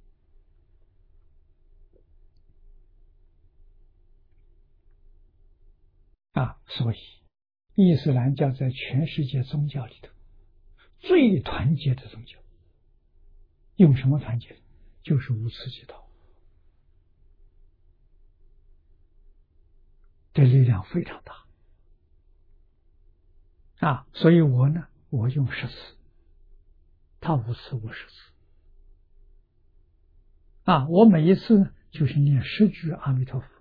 所以伊斯兰教在全世界宗教里头最团结的宗教。用什么团结？就是5次祈祷，这力量非常大。所以我呢，我用10次，他5次，我10次。我每一次呢，就是念10句阿弥陀佛。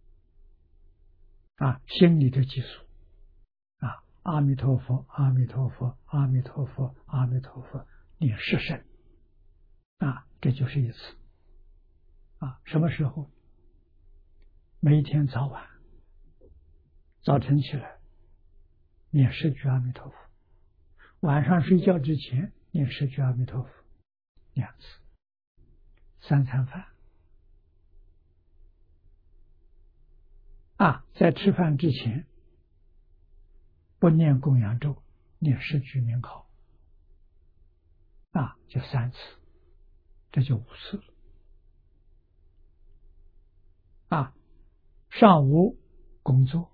心里的记述。阿弥陀佛，阿弥陀佛，阿弥陀佛，阿弥陀佛，念10声。这就是一次。什么时候？每一天早晚，早晨起来念10句阿弥陀佛，晚上睡觉之前念10句阿弥陀佛，2次，3餐饭。在吃饭之前不念供养咒，念10句名号，就3次，这就5次了。上午工作，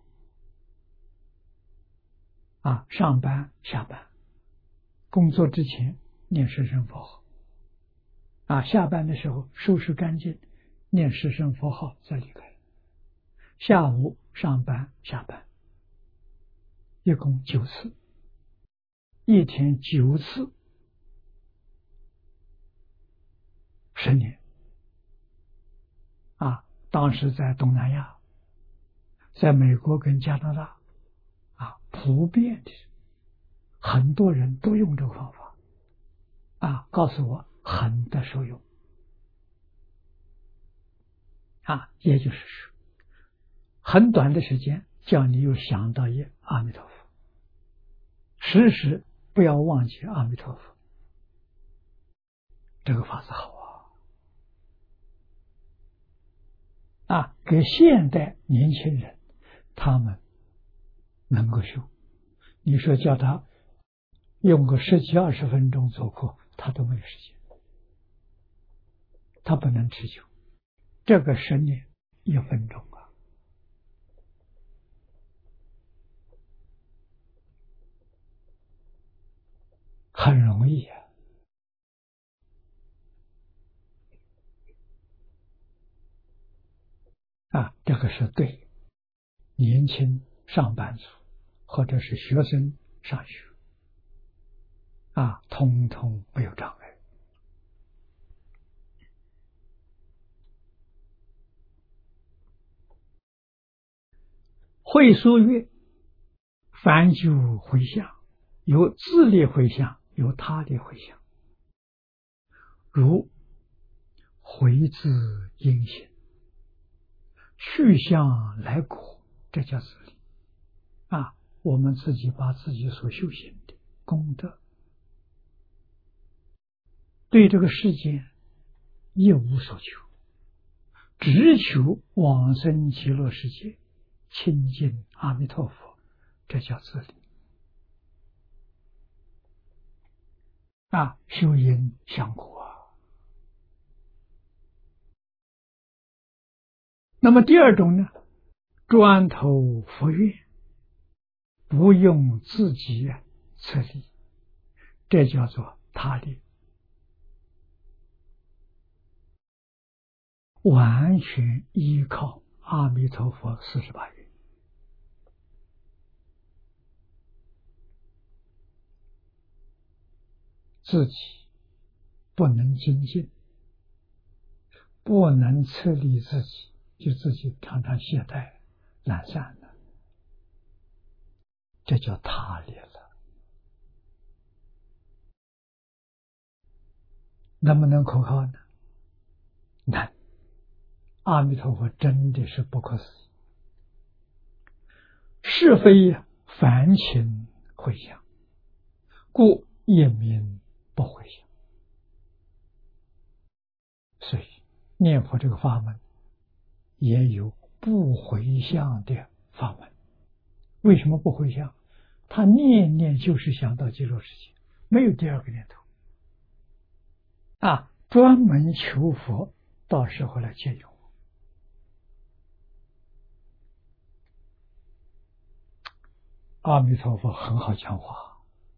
上班下班，工作之前念10声佛号，下班的时候收拾干净，念10声佛号再离开。下午上班下班，一共9次，一天9次，10年。当时在东南亚，在美国跟加拿大，普遍的，很多人都用这个方法，告诉我很的受用。也就是说，很短的时间叫你又想到一阿弥陀佛，时时不要忘记阿弥陀佛，这个法子好给现代年轻人，他们能够修。你说叫他用个10几20分钟做课，他都没有时间，他不能持久。这个10年1分钟很容易这个是对年轻上班族或者是学生上学通通没有障碍。会说曰：凡就回向，有自力回向，有他力回向。如回自因行，去向来果，这叫自力。我们自己把自己所修行的功德，对这个世界一无所求，只求往生极乐世界，亲近阿弥陀佛，这叫自力。修因相果。那么第二种呢，专投佛愿，不用自己自力，这叫做他力，完全依靠阿弥陀佛48愿。自己不能精进，不能策力自己，就自己常常懈怠懒散了，这叫他力了。能不能可靠呢？难。阿弥陀佛真的是不可思议，是非凡情回向，故一名不回向。所以念佛这个法门也有不回向的法门。为什么不回向？他念念就是想到极乐世界，没有第二个念头。专门求佛，到时候来接引我。阿弥陀佛很好讲话。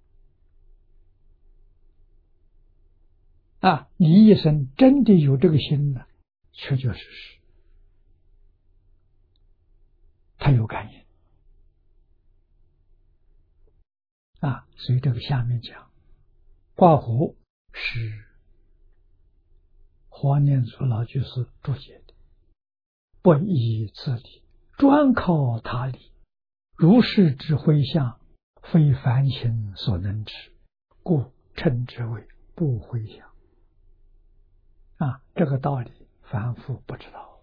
你一生真的有这个心呢，确确实实，他有感应。所以这个下面讲，挂弧是华念祖老居士注解的，不依自力，专靠他力，如是之回向，非凡情所能知，故称之为不回向。这个道理凡夫不知道。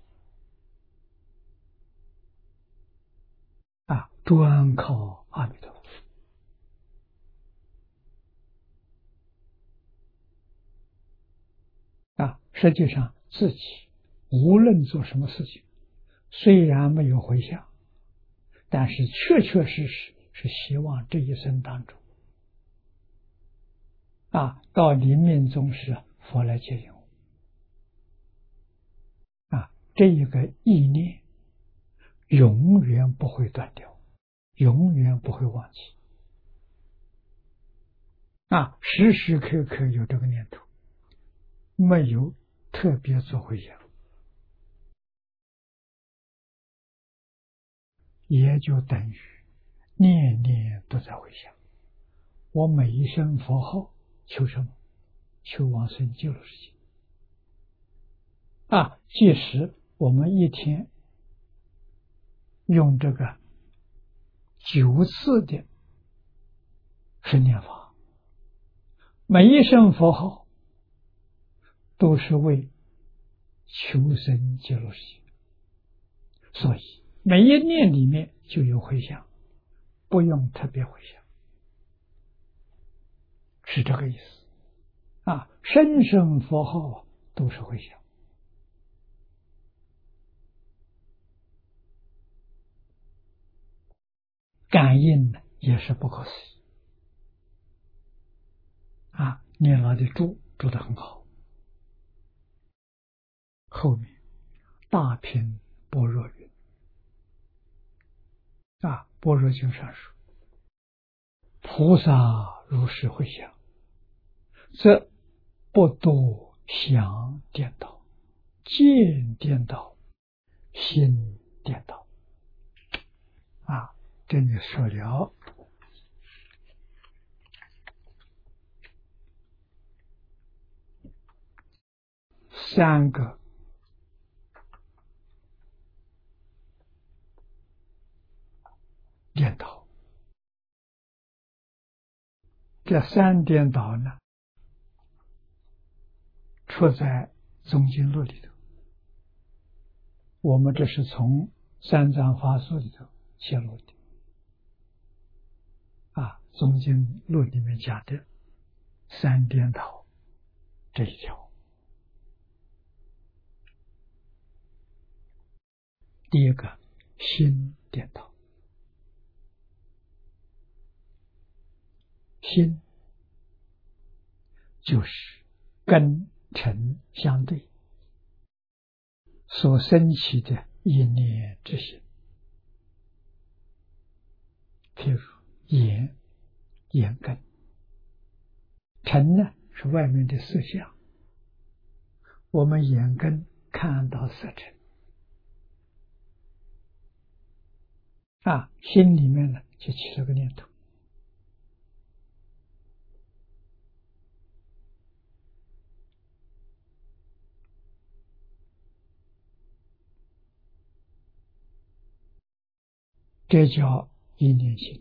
专靠阿弥陀佛。实际上自己无论做什么事情，虽然没有回向，但是确确实实是希望这一生当中到临命终时佛来接引我。这一个意念永远不会断掉，永远不会忘记。时时刻刻有这个念头，没有特别做回向，也就等于念念都在回向。我每一声佛号求什么？求往生极乐世界。即使我们一天用这个9次的圣念法，每一声佛号都是为求生极乐世界，所以每一念里面就有回向，不用特别回向，是这个意思。声声佛号都是回向。感应呢也是不可思议。念老的注得很好，后面大品般若云般若经上说，菩萨如是回向，则不多想颠倒，见颠倒，心颠倒。这里说了 3个颠倒。这3颠倒呢，出在宗经录里头。我们这是从三藏法术里头泄露的。宗经录里面讲的3颠倒这一条。第一个心颠倒。心就是根尘相对所生起的一念之心。譬如眼根，尘呢是外面的色相，我们眼根看到色尘，心里面呢就起了个念头。这叫一念心。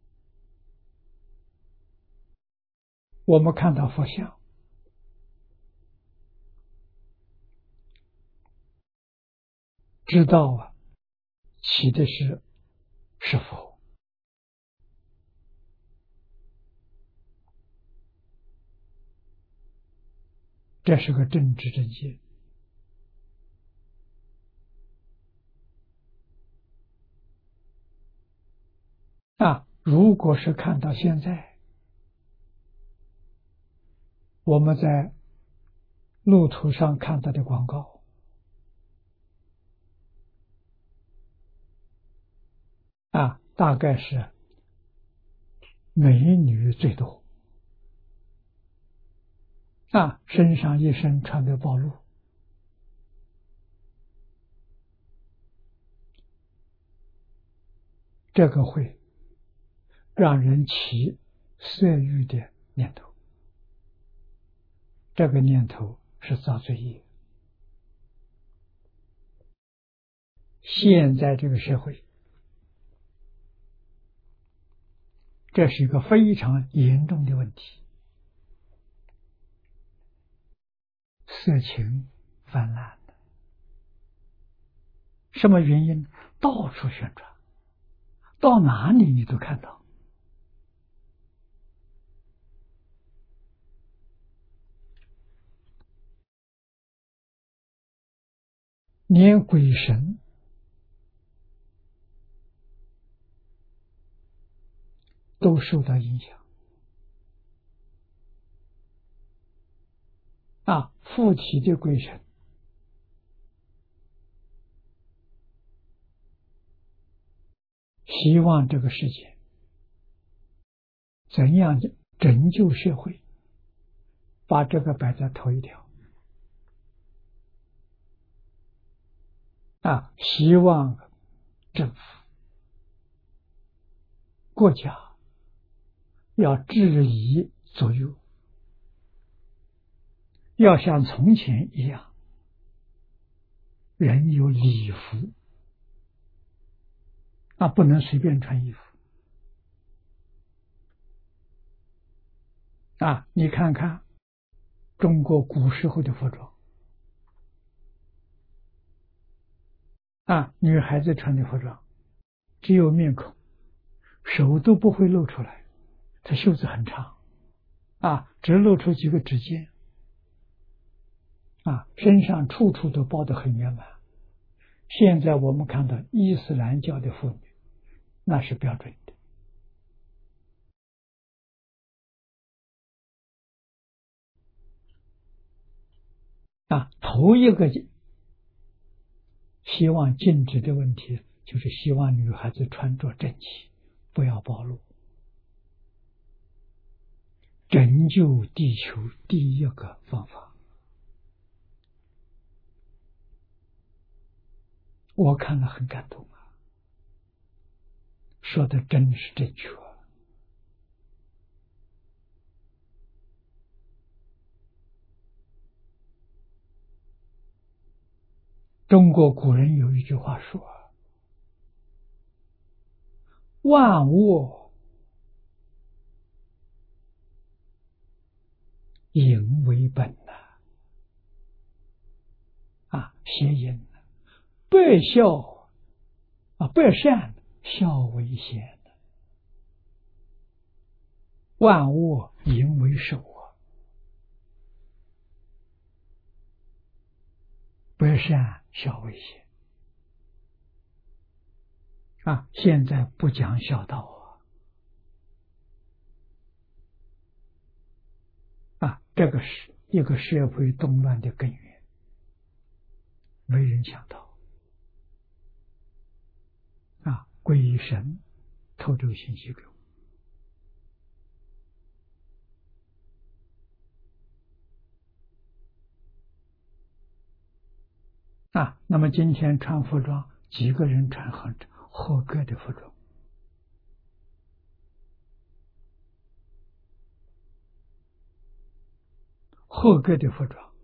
我们看到佛像，知道起的是佛，这是个正知正见。如果是看到现在我们在路途上看到的广告，大概是美女最多，身上一身穿的暴露，这个会让人起色欲的念头，这个念头是造罪业。现在这个社会，这是一个非常严重的问题，色情泛滥的。什么原因？到处宣传，到哪里你都看到。连鬼神都受到影响。附体的鬼神希望这个世界怎样拯救社会，把这个摆在头一条。希望政府国家要治理左右，要像从前一样，人有礼服，不能随便穿衣服。你看看中国古时候的服装，女孩子穿的服装只有面孔，手都不会露出来，它袖子很长，只露出几个指尖，身上处处都包得很圆满。现在我们看到伊斯兰教的妇女，那是标准的。头一个希望禁止的问题，就是希望女孩子穿着整齐，不要暴露。拯救地球第一个方法，我看了很感动说的真是正确。 中国古人有一句话说：“万物淫为本呐，谐音，百孝百善，孝为先，万物淫为首百善孝为先现在不讲孝道这个是一个社会动乱的根源，没人想到鬼神透这个信息给我那么今天穿服装，几个人穿很合格的服装，合格的服装，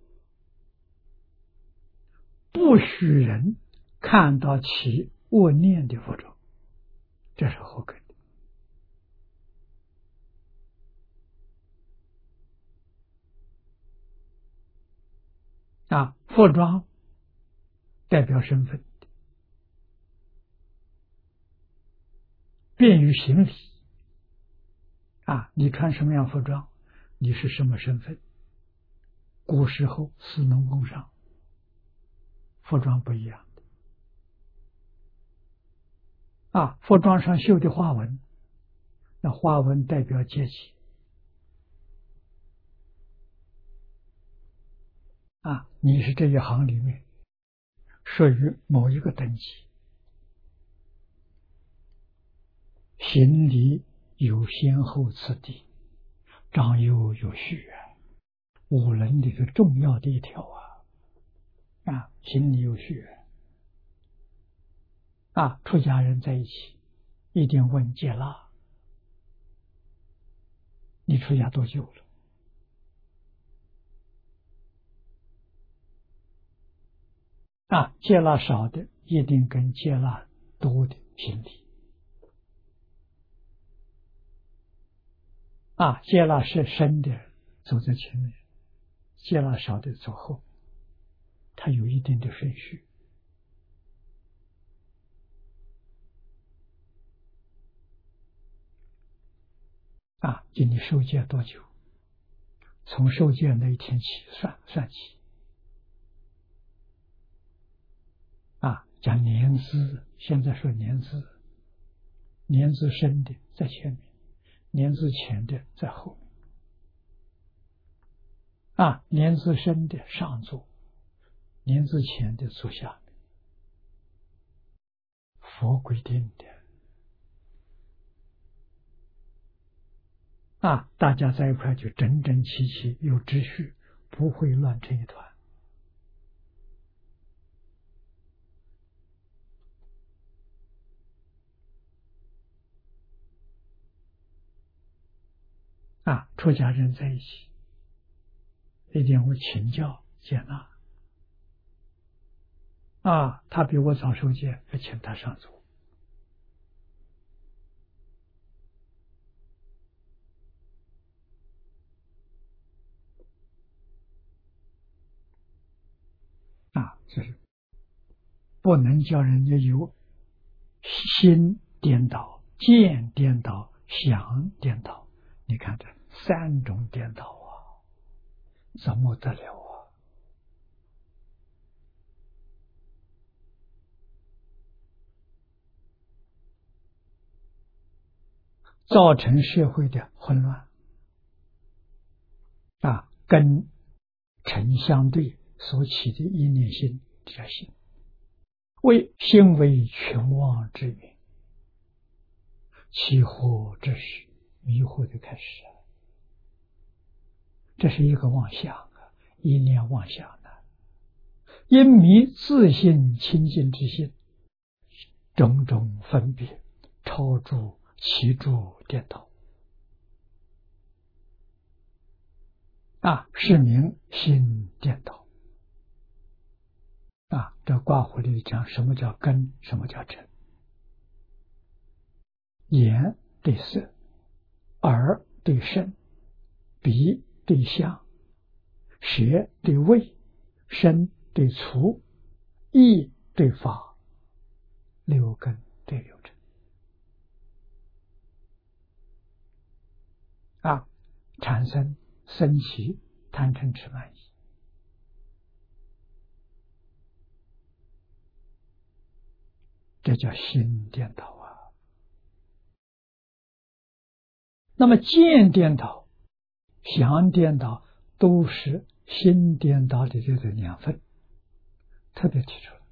不许人看到其恶念的服装，这是合格的服装代表身份，便于行礼你穿什么样服装，你是什么身份。古时候士农工商服装不一样的服装上绣的花纹，那花纹代表阶级你是这一行里面属于某一个等级，行礼有先后次第，章优有序五伦的一个重要的一条行礼有序出家人在一起一定问戒腊，你出家多久了戒腊少的一定跟戒腊多的行礼戒腊是深的走在前面，戒腊少的走后面，它有一定的顺序就你受戒多久，从受戒那一天起算起讲年资，现在说年资，年资深的在前面，年资浅的在后面年资深的上座，年资浅的坐下面，佛规定的大家在一块就整整齐齐有秩序，不会乱成一团出家人在一起一定会请教接纳他比我早受戒，要请他上座就是不能叫人家有心颠倒、见颠倒、想颠倒。你看这三种颠倒怎么得了造成社会的混乱跟成相对所起的一念心这条心，为心为群妄之源，起惑之时，迷惑的开始这是一个妄想一念妄想因迷自信清净之心，种种分别超诸其诸颠倒是名心颠倒这卦谱里讲什么叫根，什么叫尘。眼对色，耳对声，鼻对香，舌对味，身对触，意对法，六根对六尘。产生生起贪嗔痴慢疑。这叫心颠倒那么见颠倒、想颠倒都是心颠倒的这个两分，特别提出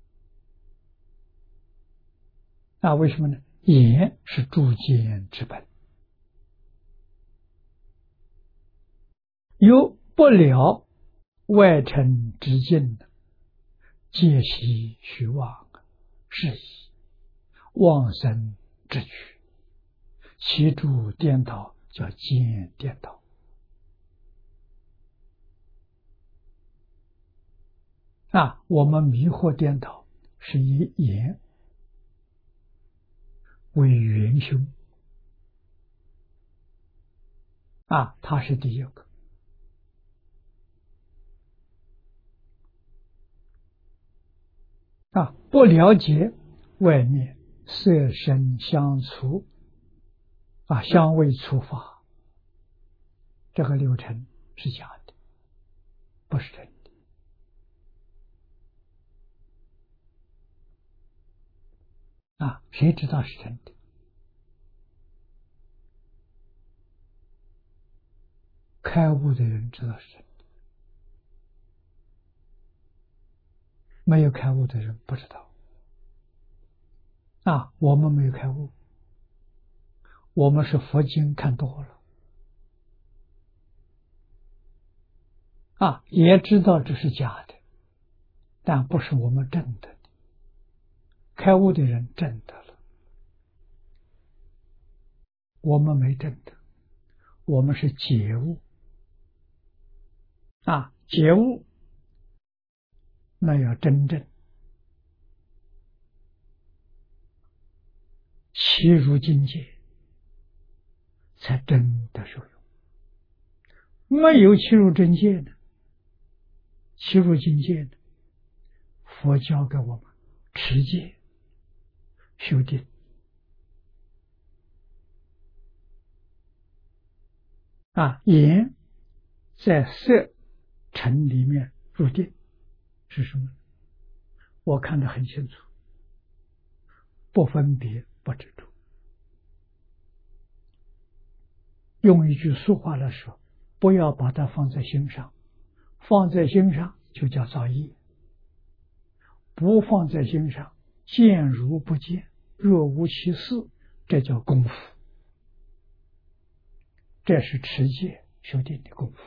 来。为什么呢？眼是诸见之本，有不了外尘之境，皆悉虚妄，是以妄生之举。其诸颠倒叫见颠倒。我们迷惑颠倒是以眼为元凶它是第一个。不了解外面色声香触香味触法，这个六尘是假的，不是真的。谁知道是真的？开悟的人知道是真的，没有开悟的人不知道。我们没有开悟，我们是佛经看多了也知道这是假的，但不是我们证得的。开悟的人证得了，我们没证得，我们是觉悟觉悟那要真正契入境界，才真的受用。没有契入真界的，契入境界的，佛教给我们持戒、修定。眼在色尘里面入定是什么？我看得很清楚，不分别，不执着。用一句俗话来说，不要把它放在心上，放在心上就叫造业，不放在心上，见如不见，若无其事，这叫功夫。这是持戒修定的功夫。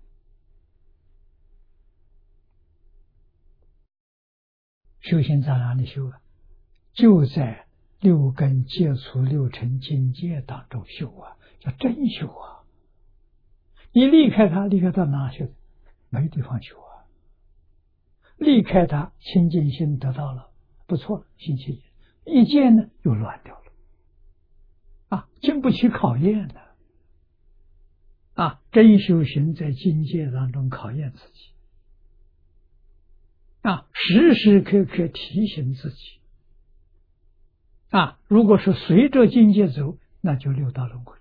修行在哪里修就在六根接触六尘境界当中修叫真修你离开它，离开到哪修？没地方修离开它，清净心得到了，不错了，心清净。一见呢，又乱掉了经不起考验的真修行在境界当中考验自己时时刻刻提醒自己如果是随着境界走，那就六道轮回。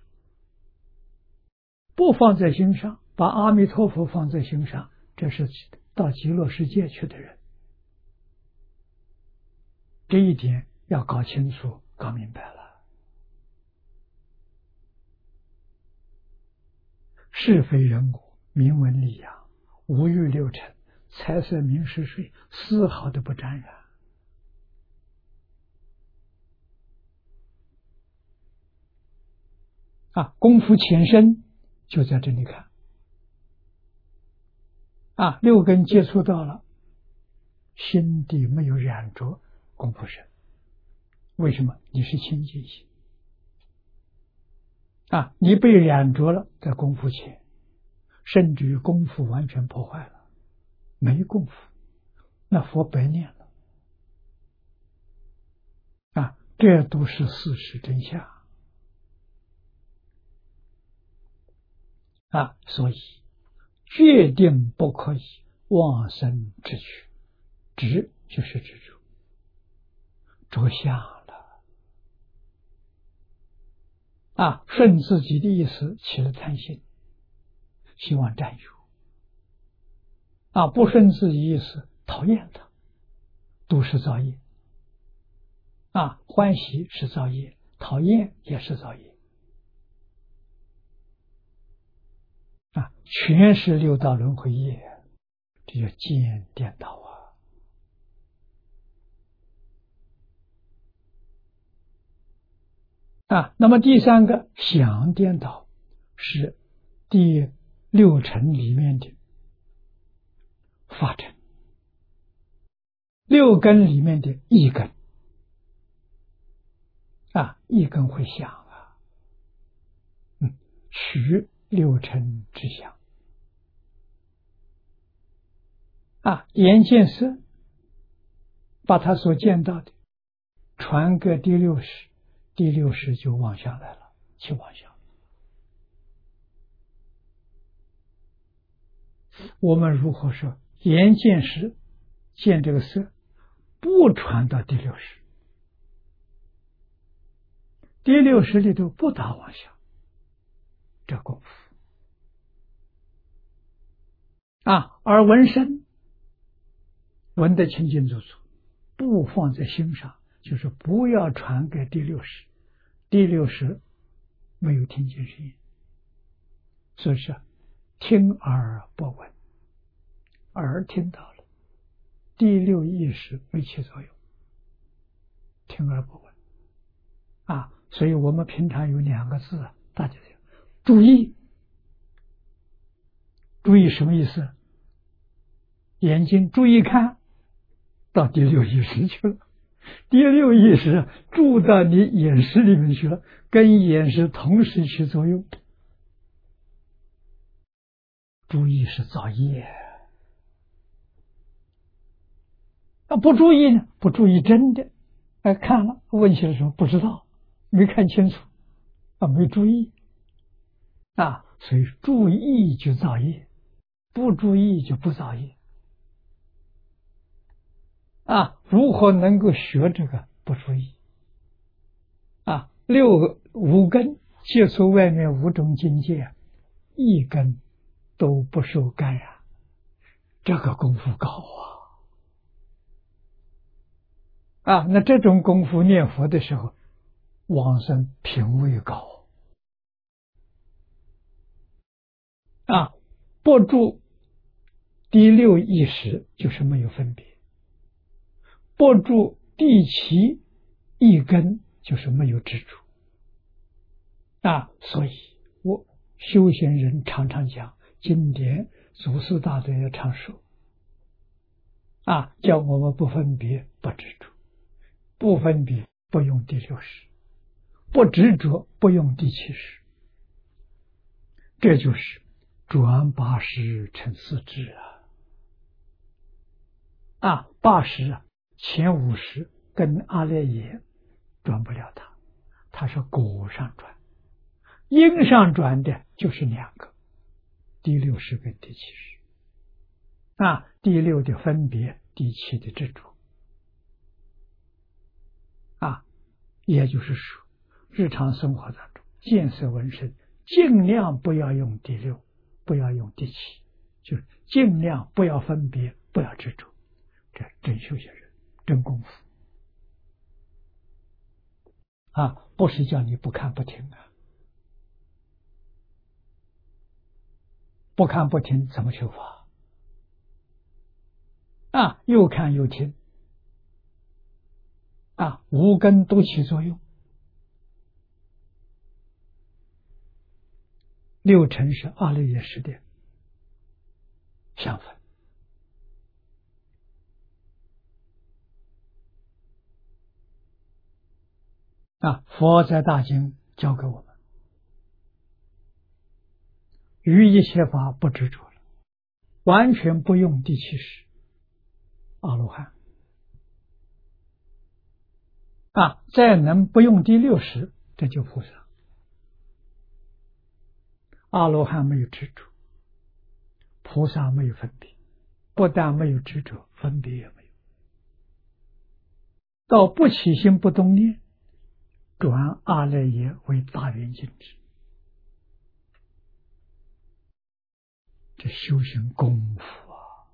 不放在心上，把阿弥陀佛放在心上，这是到极乐世界去的人。这一点要搞清楚，搞明白了。是非人我，名闻利养，五欲六尘，财色名食睡，丝毫都不沾染功夫浅深就在这里看六根接触到了，心底没有染着，功夫深。为什么？你是清净心你被染着了，在功夫浅，甚至于功夫完全破坏了，没功夫。 那佛白念了啊，这都是事实真相啊，所以决定不可以妄生执取，执就是执着，着相了啊，顺自己的意思起了贪心，希望占有啊，不顺自己意思讨厌他，都是造业啊，欢喜是造业，讨厌也是造业啊，全是六道轮回业，这叫见颠倒啊。那么第三个想颠倒是第六尘里面的法尘，六根里面的一根啊，一根会想啊，取六尘之想啊，眼见色，把他所见到的传给第六识，第六识就妄想来了，起妄想。我们如何说眼见识见这个色，不传到第六识，第六识里头不打妄想，这功夫啊，而闻声闻得清清楚楚，不放在心上，就是不要传给第六识，第六识没有听见声音，所以说听而不闻，耳听到了，第六意识没起作用，听而不闻啊。所以我们平常有两个字，大家注意，注意什么意思？眼睛注意看到第六意识去了，第六意识住到你眼识里面去了，跟眼识同时起作用，注意是造业啊，不注意呢，不注意真的看了问起来说不知道，没看清楚啊，没注意啊，所以注意就造业，不注意就不造业啊。如何能够学这个不注意啊？五根接触外面五种境界，一根都不受感染，这个功夫高啊！那这种功夫念佛的时候，往生品位高啊！不住第六意识就是没有分别，不住第七一根就是没有执着啊！所以我修行人常常讲，经典祖师大德也常说啊，叫我们不分别不执着，不分别不用第六识，不执着不用第七识，这就是转八识成四智啊！八识啊，前五识跟阿赖耶转不了他是果上转，因上转的就是两个，第六识跟第七识啊，第六的分别，第七的执着啊，也就是说，日常生活当中见色闻声，尽量不要用第六，不要用第七，就是尽量不要分别，不要执着，这真修行人，真功夫啊！不是叫你不看不听啊，不看不听怎么修法啊？又看又听啊，五根都起作用。六尘是阿赖耶识的相分啊，佛在大经教给我们，于一切法不执着了，完全不用第七识阿罗汉。再能不用第60，这就菩萨。阿罗汉没有执着，菩萨没有分别，不但没有执着，分别也没有。到不起心不动念，转阿赖耶为大圆镜智。这修行功夫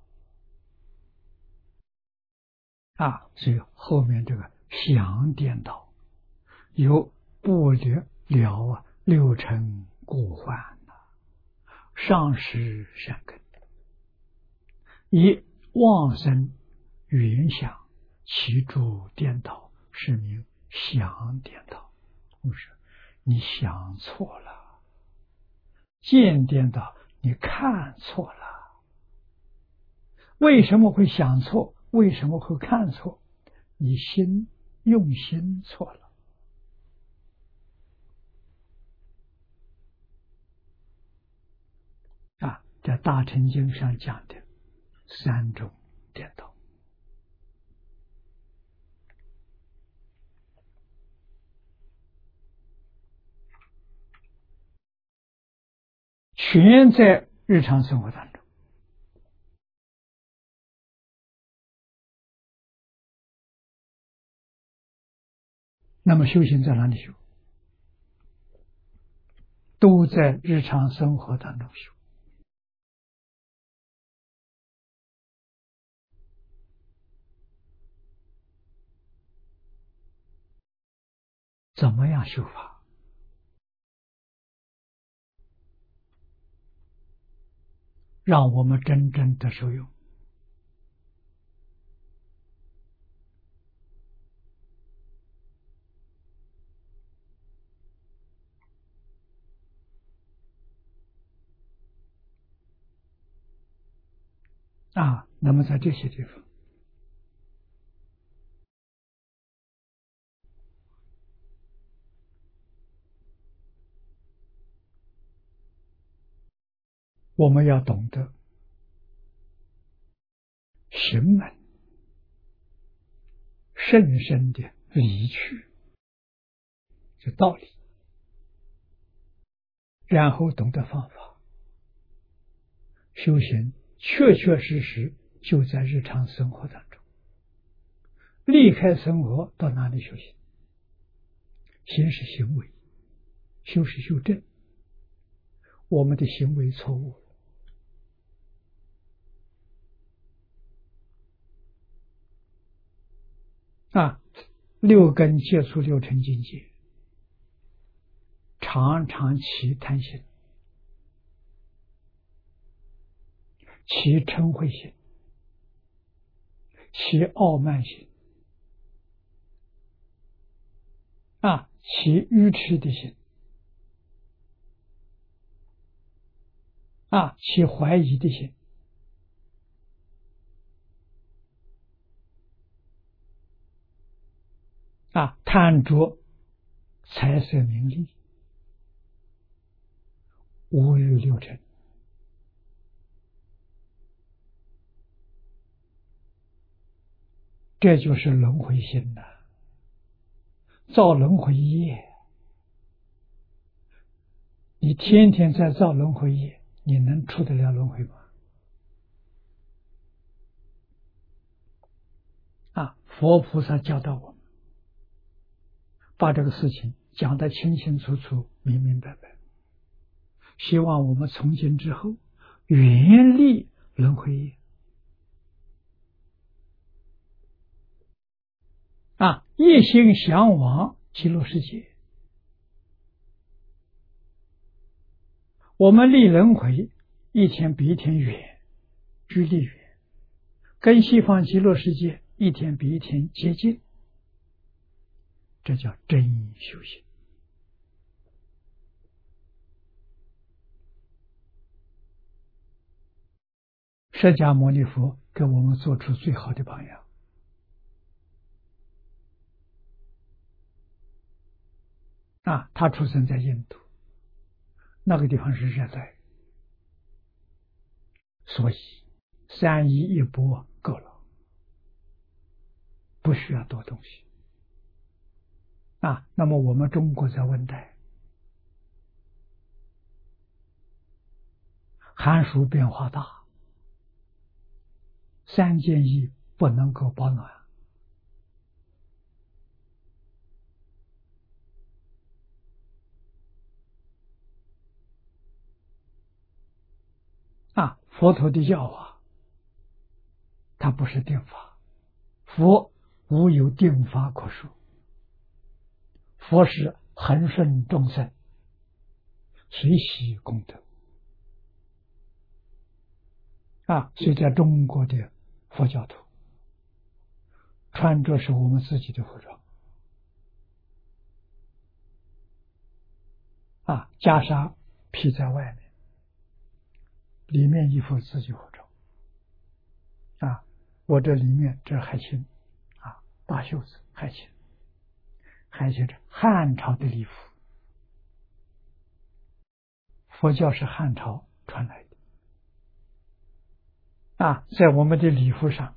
所以后面这个想颠倒，有不了六尘故幻上师善根，以妄生缘想其诸颠倒，是名想颠倒。不是你想错了，见颠倒，你看错了。为什么会想错？为什么会看错？你用心错了。在大乘经上讲的3种颠倒。全在日常生活当中。那么修行在哪里修？都在日常生活当中修。怎么样修法？让我们真正的受用。那么在这些地方，我们要懂得行门甚深的理趣，这道理，然后懂得方法。修行确确实实就在日常生活当中。离开生活到哪里修行？行是行为，修是修正。我们的行为错误六根接触六尘境界，常常起贪心，起嗔恚心，起傲慢心，起愚痴的心，起怀疑的心，贪着财色名利，五欲六尘，这就是轮回心呐，造轮回业。你天天在造轮回业，你能出得了轮回吗？佛菩萨教导我们，把这个事情讲得清清楚楚、明明白白，希望我们从今之后远离轮回业。一心向往极乐世界。我们离轮回一天比一天远，距离远，跟西方极乐世界一天比一天接近，这叫真修行。释迦牟尼佛给我们做出最好的榜样。他出生在印度，那个地方是热带，所以3衣1钵够了。 需要多东西那么我们中国在温带，寒暑变化大，3件衣不能够保暖佛陀的教法，它不是定法，佛无有定法可说，佛是恒顺众生，随喜功德所以在中国的佛教徒穿着是我们自己的服装袈裟披在外面，里面衣服自己服装我这里面这海青大袖子海青，海青是汉朝的礼服，佛教是汉朝传来的在我们的礼服上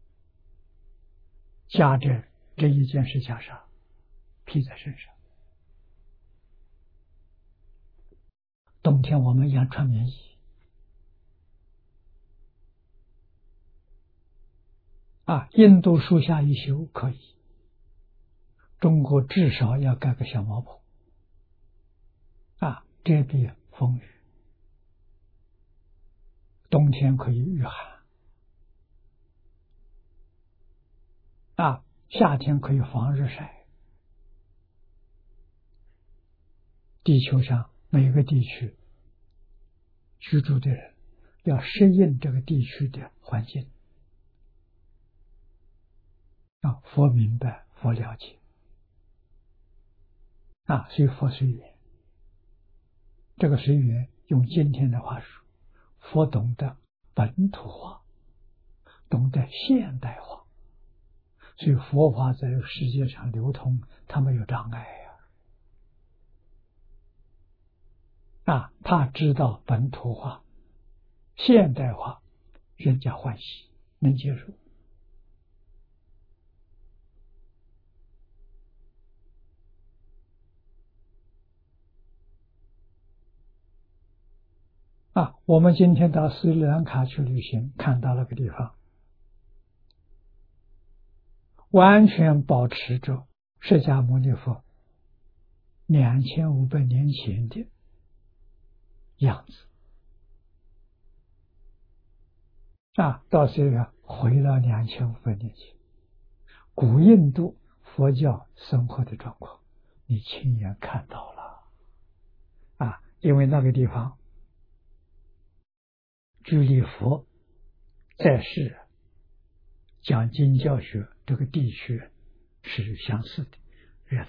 加着这一件是袈裟披在身上。冬天我们要穿棉衣印度树下一宿可以，中国至少要盖个小茅棚遮蔽风雨，冬天可以御寒夏天可以防日晒。地球上每个地区居住的人要适应这个地区的环境佛明白，佛了解所以佛随缘。这个随缘用今天的话说，佛懂得本土化，懂得现代化，所以佛法在这个世界上流通，它没有障碍他知道本土化现代化，人家欢喜能接受我们今天到斯里兰卡去旅行，看到了个地方完全保持着释迦牟尼佛2500年前的样子到这个回了2500年前古印度佛教生活的状况，你亲眼看到了因为那个地方距离佛在世讲经教学这个地区是相似的，热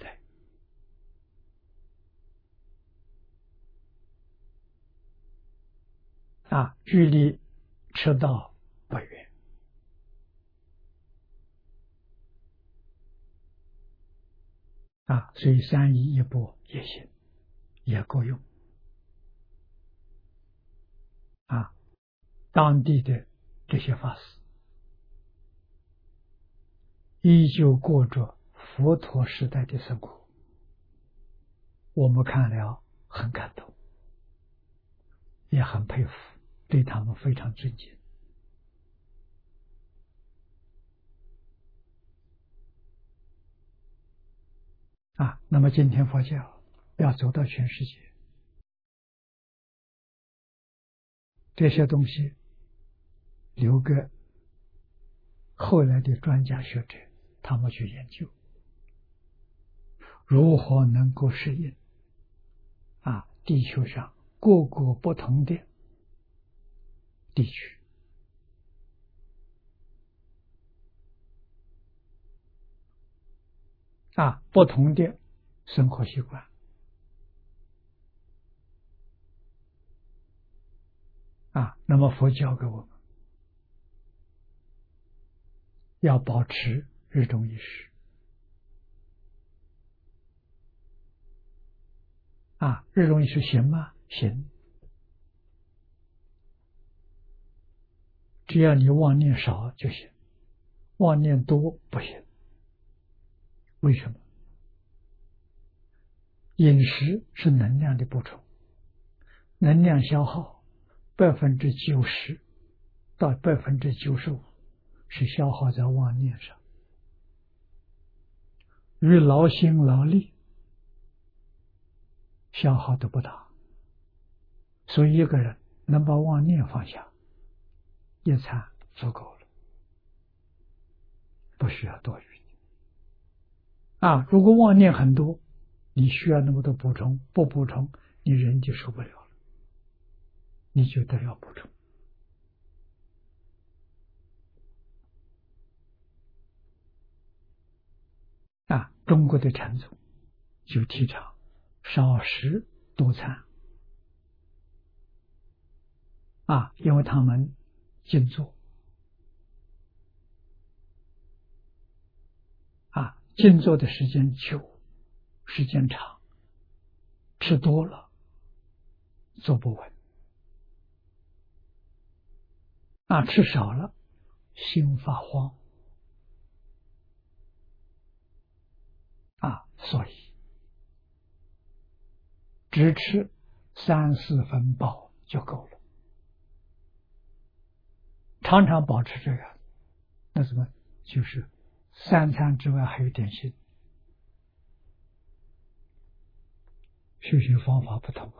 带距离赤道不远所以3衣1钵也行，也够用当地的这些法师依旧过着佛陀时代的生活，我们看了很感动，也很佩服，对他们非常尊敬那么今天佛教要走到全世界，这些东西留给后来的专家学者他们去研究，如何能够适应地球上各个不同的地区不同的生活习惯那么佛教给我们要保持日中意识日中意识行吗？行，只要你妄念少就行，妄念多不行为什么？饮食是能量的补充，能量消耗90%到95%是消耗在妄念上，与劳心劳力消耗都不大。所以一个人能把妄念放下，一餐足够了，不需要多余的。如果妄念很多，你需要那么多补充，不补充你人就受不了了，你觉得要补充。中国的禅宗就提倡少食多餐因为他们静坐静坐的时间久，时间长，吃多了坐不稳吃少了心发慌所以只吃3、4分饱就够了。常常保持这样，那什么就是3餐之外还有点心。修行方法不同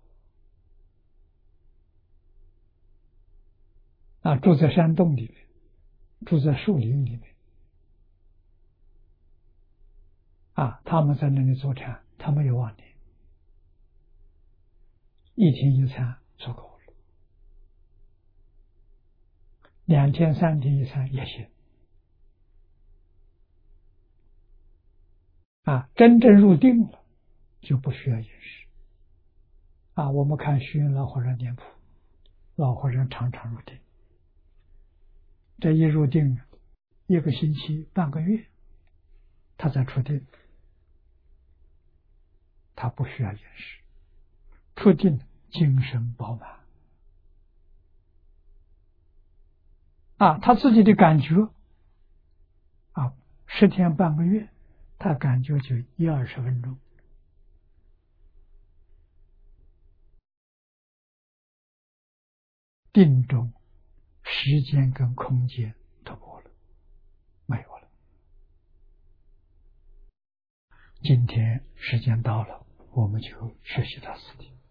住在山洞里面，住在树林里面他们在那里坐禅，他没有妄念，一天一餐足够了，2天3天一餐也行真正入定了就不需要饮食我们看虚云老和尚念谱，老和尚常常入定，这一入定1个星期半个月他才出定，他不需要饮食，出定精神饱满他自己的感觉10天半个月他感觉就20分钟，定中时间跟空间都没有了。今天时间到了，我们就学习到此地。